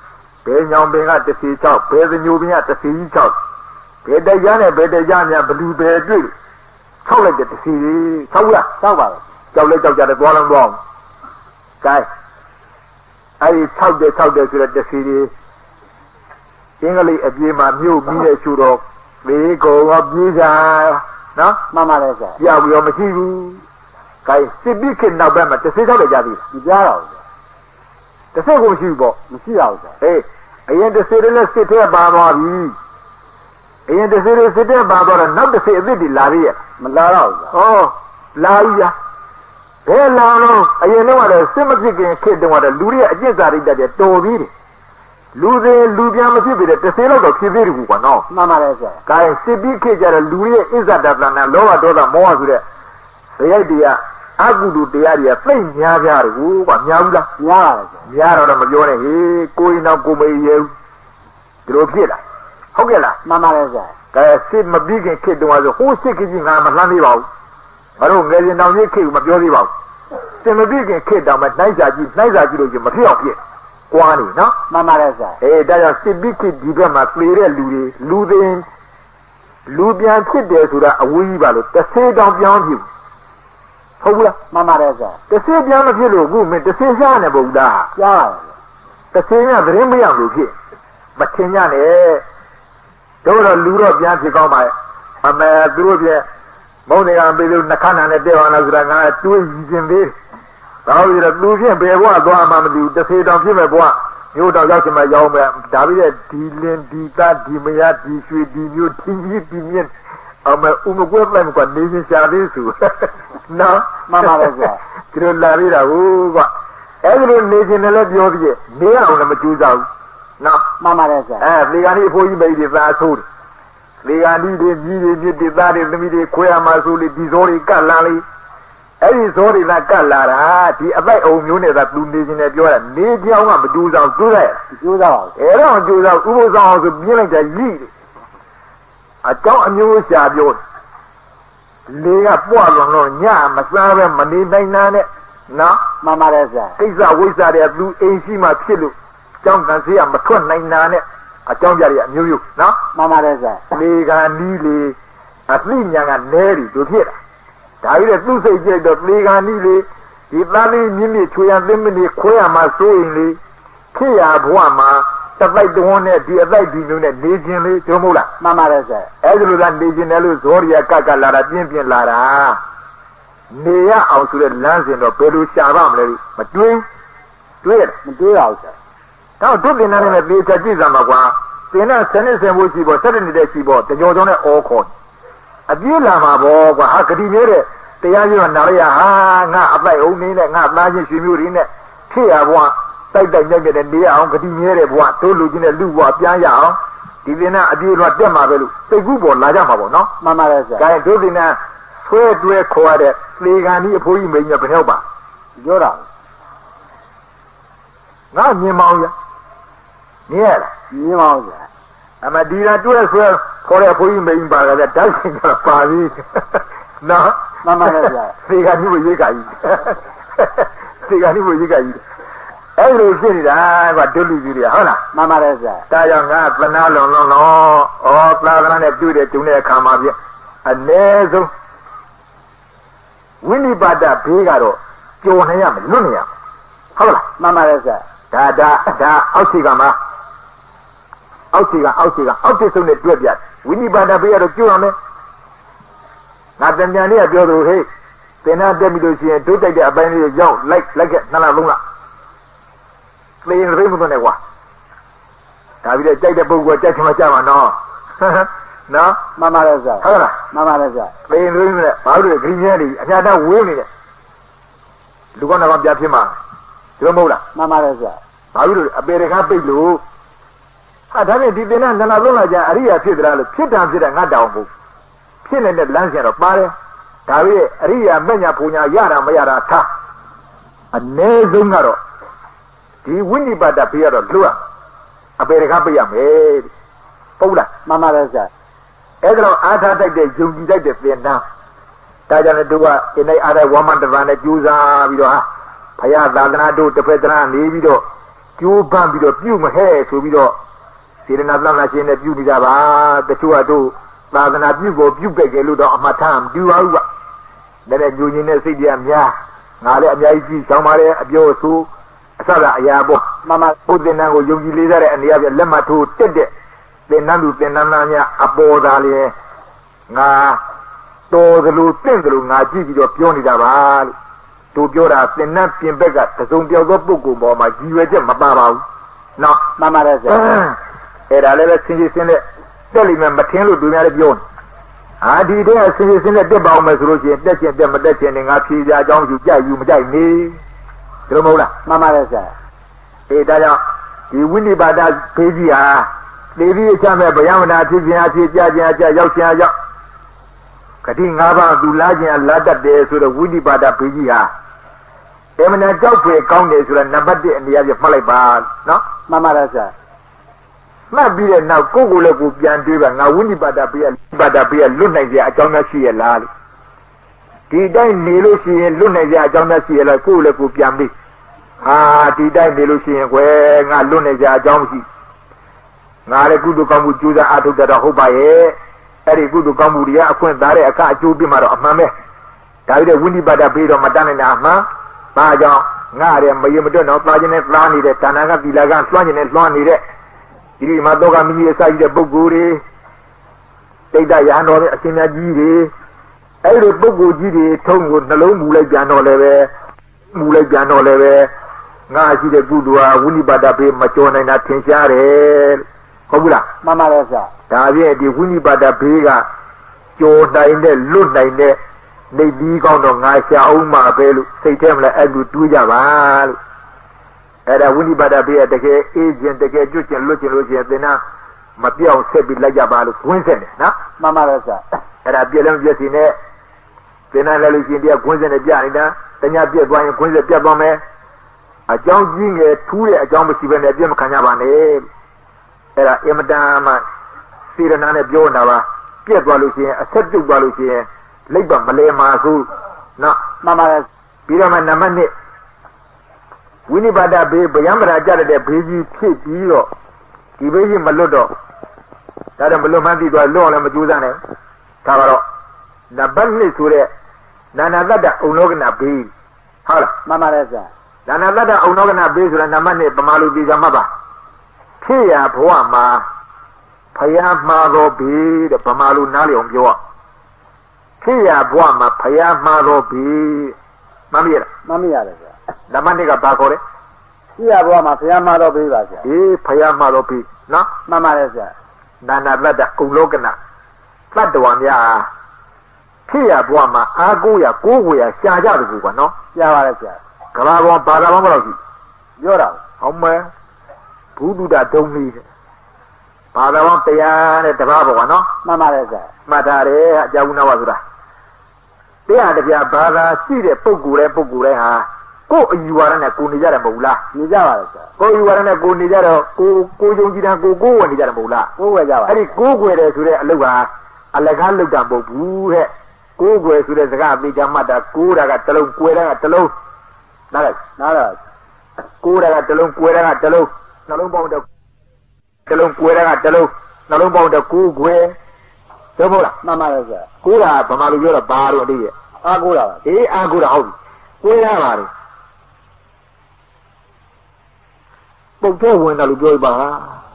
ဘယ်ညောင်ပင်ကတစ်စီချောက်ဘယ်ညိုပင်ကတစ်စီကြီးချောက်ဘယ်တရားနဲ့ဘယ်တရားများဘလူဘယ်တွေ့ချောက်လိုက်တဲ့တစ်စီချောက်လားချောက်ပါလားကြောက်လဲကြောက်ကြတယ်သွားလုံးသွားအောင်ကဲအဲ့ဒီ၆တဲ့၆တဲ့ဆိုတဲ့တစ်စီကြီးအင်္ဂလိပ်အပြေးမှာမြို့ပြီးတဲ့ရှူတော့လေကုံကပြေးကြနော်မှန်ပါလေဆရာကြောက်ပြီးတော့မရှိဘူးကဲစစ်ပြီးခေတ်နောက်ဘက်မှာတစ်စီချောက်တယ်ကြပြီမကြားတော့ဘူးတစ်စိတ်ကိုမရှိဘူးပေါ့မရှိရဘူးဆရာအေးအရင်တစ်စိတ်လည်းစစ်ထဲပါသွားပြီအရင်တစ်စိတ်စစ်ထဲပါသွားတော့နောက်တစ်စိတ်အစ်စ်တွေလာပြီရဲ့မလာတော့ဘူးဟောလာပြီရဘယ်လာတော့အရင်တော့လည်းစစ်မဖြစ်ခင်ခေတ်တုန်းကတော့လူတွေရဲ့အကျင့်စာရိတ္တတွေတော်ပြီးတယ်လူတွေလူပြန်မဖြစ်ပြီတဲ့တစ်စိတ်လောက်တော့ဖြစ်သေးတယ်ကွာနော်မှန်ပါလေဆရာကဲစစ်ပြီးခေတ်ကြတော့လူတွေရဲ့အစ္ဆဒတနာလောဘဒေါသမောဟဆိုတဲ့ဇယိုက်တွေကအကုသိုလ်တရားတွေကသိများကြတယ်ကိုကွာများဘူးလားများပါတယ်များတော့မပြောနဲ့ဟေးကိုရင်တော့ကိုမရေဘူးဒီလိုဖြစ်လာဟုတ်ကဲ့လားမှန်ပါတယ်ဆရာကဲစစ်မပြီးခင်ခေတ်တုန်းကဆိုဟိုးစစ်ကြီးငါမလှမ်းသေးပါဘူးငါတို့ငယ်ရင်တောင်ကြီးခေတ်ကိုမပြောသေးပါဘူးစစ်မပြီးခင်ခေတ်တောင်မှနှိုက်စာကြည့်နှိုက်စာကြည့်လို့ချင်းမဖြစ်အောင်ဖြစ်ကွာနေနော်မှန်ပါတယ်ဆရာအေးဒါကြောင့်စစ်ပြီးခေတ်ဒီဘက်မှာပြေတဲ့လူတွေလူသိန်းလူပြန်ဖြစ်တယ်ဆိုတာအဝေးကြီးပါလို့တစ်ဆေးတောင်ပြောင်းဖြစ်ဟုတ်ဘူးလားမှန်ပါတယ်ဆရာတစ်ဆေးပြောင်းမဖြစ်လို့အခုမင်းတစ်ဆေးရှားနေပုံလားရှားတယ်တစ်ဆေးကသတင်းမရဘူးဖြစ်မထင်ကြနဲ့တို့တော့လူတော့ပြန်ဖြစ်ကောင်းပါရဲ့အမေသူတို့ပြမုန်းနေကပေးလို့နှခမ်းနာနဲ့တဲ့အောင်လားဆိုတာငါတွေးရည်ခြင်းသေးဒါပြီးတော့သူဖြင့်ဘယ်ဘဝသွားမှမသိဘူးတစ်ဆေးတောင်ဖြစ်မဲ့ဘဝမျိုးတောင်ရောက်ချင်မှရောက်မယ်ဒါပြီးတဲ့ဒီလင်းဒီသားဒီမယားဒီရွှေဒီမျိုးဒီကြီးဒီမြင့်အမေဥမကွဲလိုက်မှာနေချင်းရှာသေးစုနော်မှန်ပါပဲကွာဒီလိုလာရတာဟုတ်ကွာအဲ့ဒီလိုနေချင်းလည်းပြောပြီးနေအောင်လည်းမကြိုးစားဘူးနော်မှန်ပါတယ်ကွာအဲလေကန်ဒီအဖိုးကြီးမိတ်တွေသားဆိုးတယ်လေကန်ဒီတွေကြီးတွေမြစ်တွေသားတွေသမီးတွေခွဲရမှာဆိုလေဒီဇောတွေကတ်လာလေအဲ့ဒီဇောတွေကကတ်လာတာဒီအပိုက်အုံမျိုးနဲ့သာသူနေချင်းလည်းပြောတာနေကြောင်ကမကြိုးစားကြိုးစားရကြိုးစားပါအဲ့တော့ကြိုးစားဥပုသ္စာအောင်ဆိုပြင်းလိုက်တာရည်တယ်အကြောင်းအမျိုးရှာပြောလေကပွားလုံးလုံးညမစားပဲမနေနိုင်တာနဲ့နော်မှန်ပါတယ်ဆရာကိစ္စဝိစ္စတွေကသူအိမ်ရှိမှဖြစ်လို့ကြောင်းကန်စေးကမထွက်နိုင်တာနဲ့အကြောင်းကြတွေအမျိုးမျိုးနော်မှန်ပါတယ်ဆရာလေကနီးလေအသိဉာဏ်ကနဲတယ်သူဖြစ်တာဒါကြီးတဲ့သူ့စိတ်ကြိတ်တော့လေကနီးလေဒီသားလေးမြင့်မြင့်ချွေရသိမ့်မနေခွဲရမှာစိုးရင်လေဖြစ်ရဘဝမှာတပိုက်တွန်းနဲ့ဒီအပိုက်ဒီမျိုးနဲ့နေခြင်းလေးကျုံမို့လားမှန်ပါတယ်ဆရာအဲ့ဒီလိုကနေခြင်းတယ်လို့ဇောရီကကကလာတာပြင်းပြင်းလာတာနေရအောင်ဆိုတဲ့လမ်းစဉ်တော့ဘယ်လိုရှာပါမလဲမတွေးတွေးရမတွေးအောင်ဆရာတော့ဒုတိယနဲ့လည်းပြေချကြည့်စမ်းပါကွာသင်နဲ့ဆယ်နှစ်ဆယ်ဖို့ရှိဖို့ဆက်နေတဲ့ရှိဖို့တကြောကြောနဲ့အော်ခေါ်အပြေးလာမှာပေါ့ကွာဟာဂတိမျိုးတဲ့တရားကြီးကနာရရဟာငါအပိုက်အုံနေနဲ့ငါသားချင်းရွှေမျိုးတွေနဲ့ဖြစ်ရဘွားတိုက်တိုက်ညက်ညက်နဲ့နေအောင်ဂတိမြဲတဲ့ဘဝတို့လူချင်းနဲ့လူဘဝပြန်ရအောင်ဒီသင်္နာအပြေတော့တက်မှာပဲလို့စိတ်ကူးပေါ်လာကြမှာပေါ့နော်မှန်ပါတယ်ဆရာဒါရင်တို့သင်္နာဆွဲတွဲခေါ်ရတဲ့လေကန်ဒီအဖိုးကြီးမိန်ကဘယ်တော့ပါပြောတာငါမြင်မောင်းရမြင်ရလားမြင်မောင်းရအမဒီလာတွဲဆွဲခေါ်တဲ့အဖိုးကြီးမိန်ပါကလည်းတိုက်ရှင်ကပါပြီနော်မှန်ပါတယ်ဆရာလေကန်ဒီကိုရိတ်ခါကြီးလေကန်ဒီကိုရိတ်ခါကြီးအဲ့လိုဖြစ်နေတာကဒုလူကြီးတွေဟုတ်လားမှန်ပါတယ်ဆရာဒါကြောင့်ငါသနာလွန်လွန်လောဩသာသနာနဲ့တွေ့တဲ့တုံးတဲ့အခါမှာပြအ ਨੇ ဆုံးဝိနိပါဒဘေးကတော့ကြော်နေရမယ်လွတ်နေရမယ်ဟုတ်လားမှန်ပါတယ်ဆရာဒါဒါဒါအောက်ခြေကမှာအောက်ခြေကအောက်ခြေကအောက်ခြေဆုံးနဲ့တွေ့ပြဝိနိပါဒဘေးကတော့ကြော်ရမယ်ငါတန်ပြန်လေးကပြောသူဟေးသင်္နာတက်ပြီလို့ရှိရင်ဒုတိုက်တဲ့အပိုင်းလေးရောက်လိုက်လိုက်ကနှစ်လသုံးလသေရင်သိမသွန်းနဲ့ကွာဒါပြီးတော့ကြိုက်တဲ့ပုဂ္ဂိုလ်ကကြိုက်ချင်မှကြမှာနော်နော်မှန်ပါတယ်ဆရာဟုတ်လားမှန်ပါတယ်ဆရာသေရင်သိမနဲ့ဘာလို့လဲဂရိမြဲနေအများတန်းဝေးနေတယ်လူကောင်းတော့ပြဖြစ်မှာဒီလိုမဟုတ်လားမှန်ပါတယ်ဆရာဘာလို့လဲအပေရခါပိတ်လို့ဟာဒါနဲ့ဒီသင်္နာနှစ်လသုံးလကြာအရိယာဖြစ်သလားလို့ဖြစ်တာဖြစ်တာငတ်တောင်ဘူးဖြစ်နေတဲ့လမ်းစဉ်တော့ပါတယ်ဒါပြီးအရိယာမညာပူညာရတာမရတာထားအ ਨੇ ဆုံးကတော့ဒီဝိနိပါဒဘေးကတော့လွတ်အပေရခါပေးရမယ်ပုတ်လားမှန်ပါတယ်ဆရာအဲ့ဒါတော့အာထာတိုက်တဲ့ယုံကြည်တိုက်တဲ့သင်္နာဒါကြောင့်လည်းတို့ကဒီနေ့အားရဝါမန္တဗာနဲ့ကြိုးစားပြီးတော့ဟာဘုရားသာသနာတို့တစ်ဖက်သနာနေပြီးတော့ကျိုးပန်းပြီးတော့ပြုတ်မဟဲ့ဆိုပြီးတော့စေတနာသနာရှင်နဲ့ပြုနေတာပါတချို့ကတို့သာသနာပြုကိုပြုတ်ပဲကြလို့တော့အမှတ်ထားမပြုပါဘူးကလည်းညိုညင်းတဲ့စိတ်တရားများငါလည်းအများကြီးကြည့်ဆောင်ပါလေအပြောဆိုအစကအရာပေါ့မမဘုသင်္นานကိုယုံကြည်လေးစားတဲ့အနေအချင်းလက်မှတ်ထိုးတက်တဲ့သင်္นานလူသင်္นานသားများအပေါ်သားလေငါတော်သလိုတင့်သလိုငါကြည့်ပြီးတော့ပြောနေတာပါလို့တို့ပြောတာသင်္นานပြင်ဘက်ကတစုံပြောက်သောပုဂ္ဂိုလ်ပေါ်မှာရည်ရွယ်ချက်မပါပါဘူးနော်မှန်ပါတယ်ဆရာအဲ့ဒါလည်းပဲစင်ကြယ်စင်တဲ့တက်လိမ့်မယ်မထင်လို့တို့များလည်းပြောနေဟာဒီတည်းအစင်စင်နဲ့တက်ပါအောင်မယ်ဆိုလို့ရှိရင်တက်ချင်တက်မတက်ချင်နဲ့ငါဖြေကြအကြောင်းယူကြယူမကြိုက်နေဒါလို့မဟုတ်လားမှန်ပါတယ်ဆရာအေးဒါကြောင့်ဒီဝိနိပါဒဖေးကြီးဟာဒေဝီအချမဲ့ဗယမနာဖြစ်ခြင်းအဖြစ်ကြခြင်းအကြရောက်ခြင်းအရောက်ဂတိ၅ပါးသူလာခြင်းလာတတ်တယ်ဆိုတော့ဝိနိပါဒဖေးကြီးဟာအမှန်တရားကြောက်ဖွယ်ကောင်းတယ်ဆိုတော့နံပါတ်၁အနေအချင်းမှတ်လိုက်ပါနော်မှန်ပါတယ်ဆရာမှတ်ပြီးတဲ့နောက်ကိုယ်ကိုယ်လည်းကိုပြန်တွေးပါငါဝိနိပါဒပေးရပါဒပေးရလွတ်နိုင်ကြအကြောင်းများရှိရလားလို့ဒီတိုင်းနေလို့ရှိရင်လွတ်နိုင်ကြအကြောင်းများရှိရလားကိုယ်လည်းကိုပြန်ပြီးဟာဒီတိုင်းနေလို့ရှိရင်ကွယ်ငါလွတ်နိုင်ကြအကြောင်းရှိငါလည်းကုသိုလ်ကောင်းမှုကြိုးစားအားထုတ်ကြတော့ဟုတ်ပါရဲ့အဲ့ဒီကုသိုလ်ကောင်းမှုတွေကအခွင့်သားတဲ့အခါအကျိုးပြမှာတော့အမှန်ပဲဒါပြီးတဲ့ဝိနိပါဒပေးတော့မတတ်နိုင်တာအမှန်ဘာကြောင့်ငါရဲမယမတွက်တော့သားခြင်းနဲ့သားနေတဲ့ဒါနကသီလကလွှမ်းခြင်းနဲ့လွှမ်းနေတဲ့ဒီဒီမှာတော့ကမိမိအစာကြီးတဲ့ပုဂ္ဂိုလ်တွေတိတ်တရဟန်းတော်တွေအရှင်မြတ်ကြီးတွေအဲ့ဒီပုဂ္ဂိုလ်ကြီးတွေထုံးကိုနှလုံးမူလိုက်ပြန်တော့လည်းပဲမူလိုက်ပြန်တော့လည်းပဲငါရှိတဲ့ကုသိုလ်ဟာဝိနိပါဒပေးမကျော်နိုင်တာထင်ရှားတယ်ဟုတ်ဘူးလားမှန်ပါတယ်ဆရာဒါဖြင့်ဒီဝိနိပါဒပေးကကျော်နိုင်တဲ့လွတ်နိုင်တဲ့နေပြီးကောင်းတော့ငါရှာအောင်မှာပဲလို့စိတ်ထဲမှာလည်းအဲ့လိုတွေးကြပါလို့အဲ့ဒါဝိနိပါဒပေးရတကယ်အေးခြင်းတကယ်ကျွတ်ခြင်းလွတ်ခြင်းလို့ရှိရင်သင်္နာမပြောင်းဆက်ပြီးလိုက်ကြပါလို့ခွင်းဆက်တယ်နော်မှန်ပါတယ်ဆရာအဲ့ဒါပြည့်လုံးပြည့်စီနဲ့သင်္နာလည်းလို့ရှိရင်တရားခွင်းဆက်နဲ့ပြနေတာတ냐ပြည့်သွားရင်ခွင်းဆက်ပြတ်သွားမယ်အကြောင်းကြီးငယ်ထူးတဲ့အကြောင်းမရှိဘဲနဲ့ပြည့်မခံကြပါနဲ့အဲ့ဒါအင်မတန်မှစေရနာနဲ့ပြောနေတာပါပြည့်သွားလို့ရှိရင်အဆက်ပြုတ်သွားလို့ရှိရင်လိပ်ပါမလဲမှာဆိုနော်မှန်ပါတယ်ပြီးတော့မှနံပါတ်၂ဝိနိပါဒဘေးဗျံပရာကြတဲ့ဘေးကြီးဖြစ်ပြီးတော့ဒီဘေးကြီးမလွတ်တော့ဒါတော့မလွတ်မှန်းသိသွားလွတ်အောင်လည်းမကြိုးစားနဲ့ဒါကတော့နံပါတ်၂ဆိုတဲ့နာနာတ္တအုံနောကနာဘေးဟုတ်လားမှန်ပါတယ်ဆရာနာနာတ္တအုံနောကနာဘေးဆိုတာနံပါတ်၂ပမာလူပြည်ကြမှာပါဖြစ်ရဘဝမှာဖယားမှားတော့ဘေးတဲ့ပမာလူနားလျောင်ပြောဖြစ်ရဘဝမှာဖယားမှားတော့ဘေးမှန်ပြီလားမှန်ပြီရတယ်ဆရာနံပါတ်၂ကဘာခေါ်လဲဖြစ်ရဘဝမှာဖယားမှားတော့ဘေးပါဆရာအေးဖယားမှားတော့ဘေးနော်မှန်ပါတယ်ဆရာနာနာတ္တအုံလောကနာသတ္တဝါများဖြစ်ရဘဝမှာအာကိုရကိုးဝေရရှာကြတယ်ကွာနော်ရှားပါတယ်ဆရာကဘာဘောဘာသာဘောမလို့ရှိပြောတာဟုတ်မယ်ဘုဒ္ဓဒုံလေးဘာသာဘောတရားနဲ့တပါးဘောကနော်မှန်ပါတယ်ဆရာမှတ်ထားတယ်အကြောင်းနာဝဆိုတာတရားတရားဘာသာရှိတဲ့ပုဂ္ဂိုလ်တဲ့ပုဂ္ဂိုလ်တဲ့ဟာကိုယ်အယူဝါဒနဲ့ကိုနေကြတယ်မဟုတ်လားနေကြပါလေဆရာကိုယ်အယူဝါဒနဲ့ကိုနေကြတော့ကိုကိုယုံကြည်တာကိုကိုဝယ်နေကြတယ်မဟုတ်လားကိုဝယ်ကြပါအဲ့ဒီကိုွယ်တယ်ဆိုတဲ့အလုပ်ဟာအလကားလုပ်တာမဟုတ်ဘူးတဲ့ကိုွယ်ဆိုတဲ့စကားအသေးချာမှတ်တာကိုးတာကတလုံးကွယ်တာကတလုံးနားလိုက်နားလိုက်ကိုးတာကတလုံးကွယ်တာကတလုံးနှလုံးပေါင်းတော့တလုံးကွယ်တာကတလုံးနှလုံးပေါင်းတော့ကိုးွယ်သို့မဟုတ်လားမှန်ပါတယ်ဆရာကိုးတာဗမာလူပြောတော့ဘာလို့အတိရဲ့အာကိုးတာပါအေးအာကိုးတာဟုတ်ပြီကွယ်ရပါတယ်ပုတ်တဲ့ဝင်တယ်လို့ပြောပါ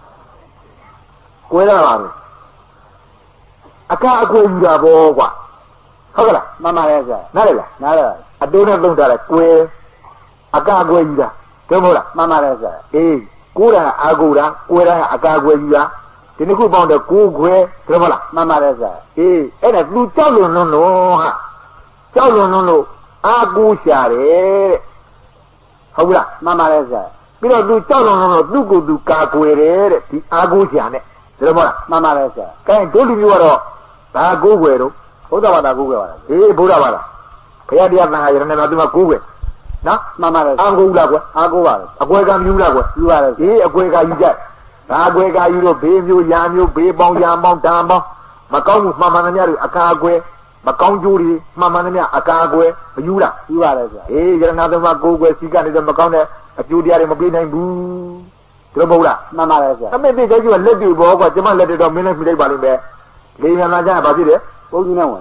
ကွယ်ရပါတယ်အကအကွယ်ယူတာပေါ့ကွာဟုတ်ကလားမှန်ပါရဲ့ဆရာနားလေလားနားလေအတိုးနဲ့သုံးထားတယ်ကွယ်အကအကွယ်ယူတာသို့မဟုတ်လားမှန်ပါရဲ့ဆရာအေးကိုးတာအာကိုးတာကွယ်တာအကအကွယ်ယူတာဒီနှစ်ခုပေါင်းတော့ကိုးကွယ်သို့မဟုတ်လားမှန်ပါရဲ့ဆရာအေးအဲ့ဒါသူကြောက်လွန်လွန်းလို့ဟာကြောက်လွန်လွန်းလို့အာကိုးရှာတယ်ဟုတ်လားမှန်ပါရဲ့ဆရာပြီးတော့သူကြောက်လွန်လွန်းလို့သူ့ကိုယ်သူကာကွယ်တယ်တဲ့ဒီအာကိုးရှာနဲ့သို့မဟုတ်လားမှန်ပါရဲ့ဆရာကဲတို့လူမျိုးကတော့ဘာကိုးကွယ်တော့ဘုရားဘာသာကိုးကွယ်ပါလားအေးဘုရားဘာသာဘုရားတရားသံဃာယရဏတော်သူကကိုးကွယ်နော်မှန်ပါတယ်အာကိုးလားကွယ်အာကိုးပါလေအကွယ်ကမြူးလားကွယ်ယူပါတယ်အေးအကွယ်ကယူကြဒါအကွယ်ကယူတော့ဘေးမျိုးရာမျိုးဘေးပေါင်းရာပေါင်းတန်ပေါင်းမကောင်းမှုမှန်မှန်များတွေအကာအကွယ်မကောင်းကျိုးတွေမှန်မှန်နဲ့အကာအကွယ်မယူလားယူပါလေဆရာအေးယရနာသမကိုယ်ကွယ်စီကနေတော့မကောင်းတဲ့အကျိုးတရားတွေမပေးနိုင်ဘူးတို့မဟုတ်လားမှန်ပါလေဆရာအမေတိတ်ကြီးကလက်တွေဘောကွာကျမလက်တွေတော့မင်းနဲ့ပြလိုက်ပါလိမ့်မယ်လေမြန်လာကြရင်ဘာဖြစ်လဲပုံကြီးနဲ့ဝင်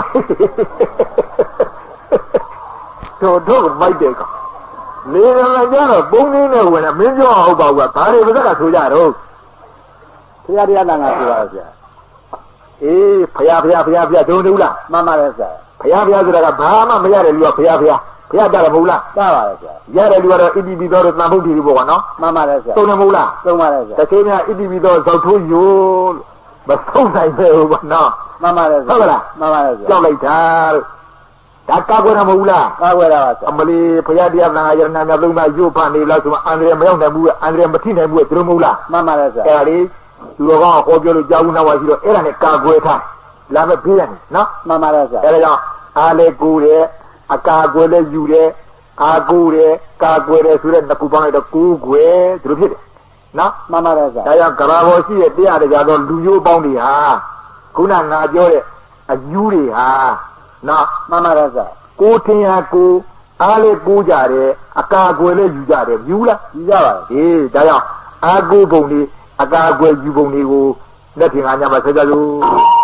တို့တို့မိုက်တယ်ကောင်လေမြန်လာကြတော့ပုံရင်းနဲ့ဝင်တယ်မင်းပြောအောင်ဟုတ်ပါဘူးကဘာတွေပါစက်ကဆိုကြတော့ဆရာတရားလာငါပြောပါဆရာအေးဖယားဖယားဖယားဖယားတို့တို့လားမှန်ပါလေဆရာဖယားဖယားဆိုတာကဘာမှမရတဲ့လူကဖယားဖယားဖယားကြတယ်မဟုတ်လားကြားပါလေဆရာရတဲ့လူကတော့အီတီဗီတော်တန်ဖို့တီတွေပေါ့ကွာနော်မှန်ပါလေဆရာသုံးတယ်မဟုတ်လားသုံးပါလေဆရာတချို့များအီတီဗီတော်ဇောက်ထိုးယိုးမဆုံးနိုင်ပဲဟုတ်ပါနော်မှန်ပါလေဆရာဟုတ်လားမှန်ပါလေဆရာကြောက်လိုက်တာလို့ဒါကာကွယ်တာမဟုတ်လားကာကွယ်တာပါဆရာအမလီဖယားတရားသံဃာယရနာများသုံးပါရုပ်ဖနေလားဆိုမှအန္တရာယ်မရောက်နိုင်ဘူးအန္တရာယ်မထိနိုင်ဘူးသူတို့မဟုတ်လားမှန်ပါလေဆရာအဲ့ဒါလေးသူတော်ကောင်းဟောပြောလို့ကြားဘူးနောက်ပါရှိတော့အဲ့ဒါနဲ့ကာကွယ်ထားလာမဲ့ပြေးရတယ်နော်မှန်ပါလေဆရာအဲ့ဒါကြောင့်အားလေကိုယ်ရဲ့အကာကွယ်လည်းယူတယ်အာကိုယ်ရဲ့ကာကွယ်တယ်ဆိုတဲ့နှစ်ခုပေါင်းလိုက်တော့ကိုယ်ကွယ်သူတို့ဖြစ်တယ်နော်မှန်ပါလေဆရာဒါကြောင့်ကဘာပေါ်ရှိတဲ့တရားတရားတော့လူမျိုးပေါင်းတွေဟာခုနငါပြောတဲ့အယူတွေဟာနော်မှန်ပါလေဆရာကိုထင်ရကိုအားလေကိုကြတယ်အကာကွယ်လည်းယူကြတယ်ယူလားယူကြပါလေအေးဒါကြောင့်အာကိုပုံတွေအကာကွယ်ယူပုံတွေကိုလက်ထင်ကညမှာဆက်ကြလို့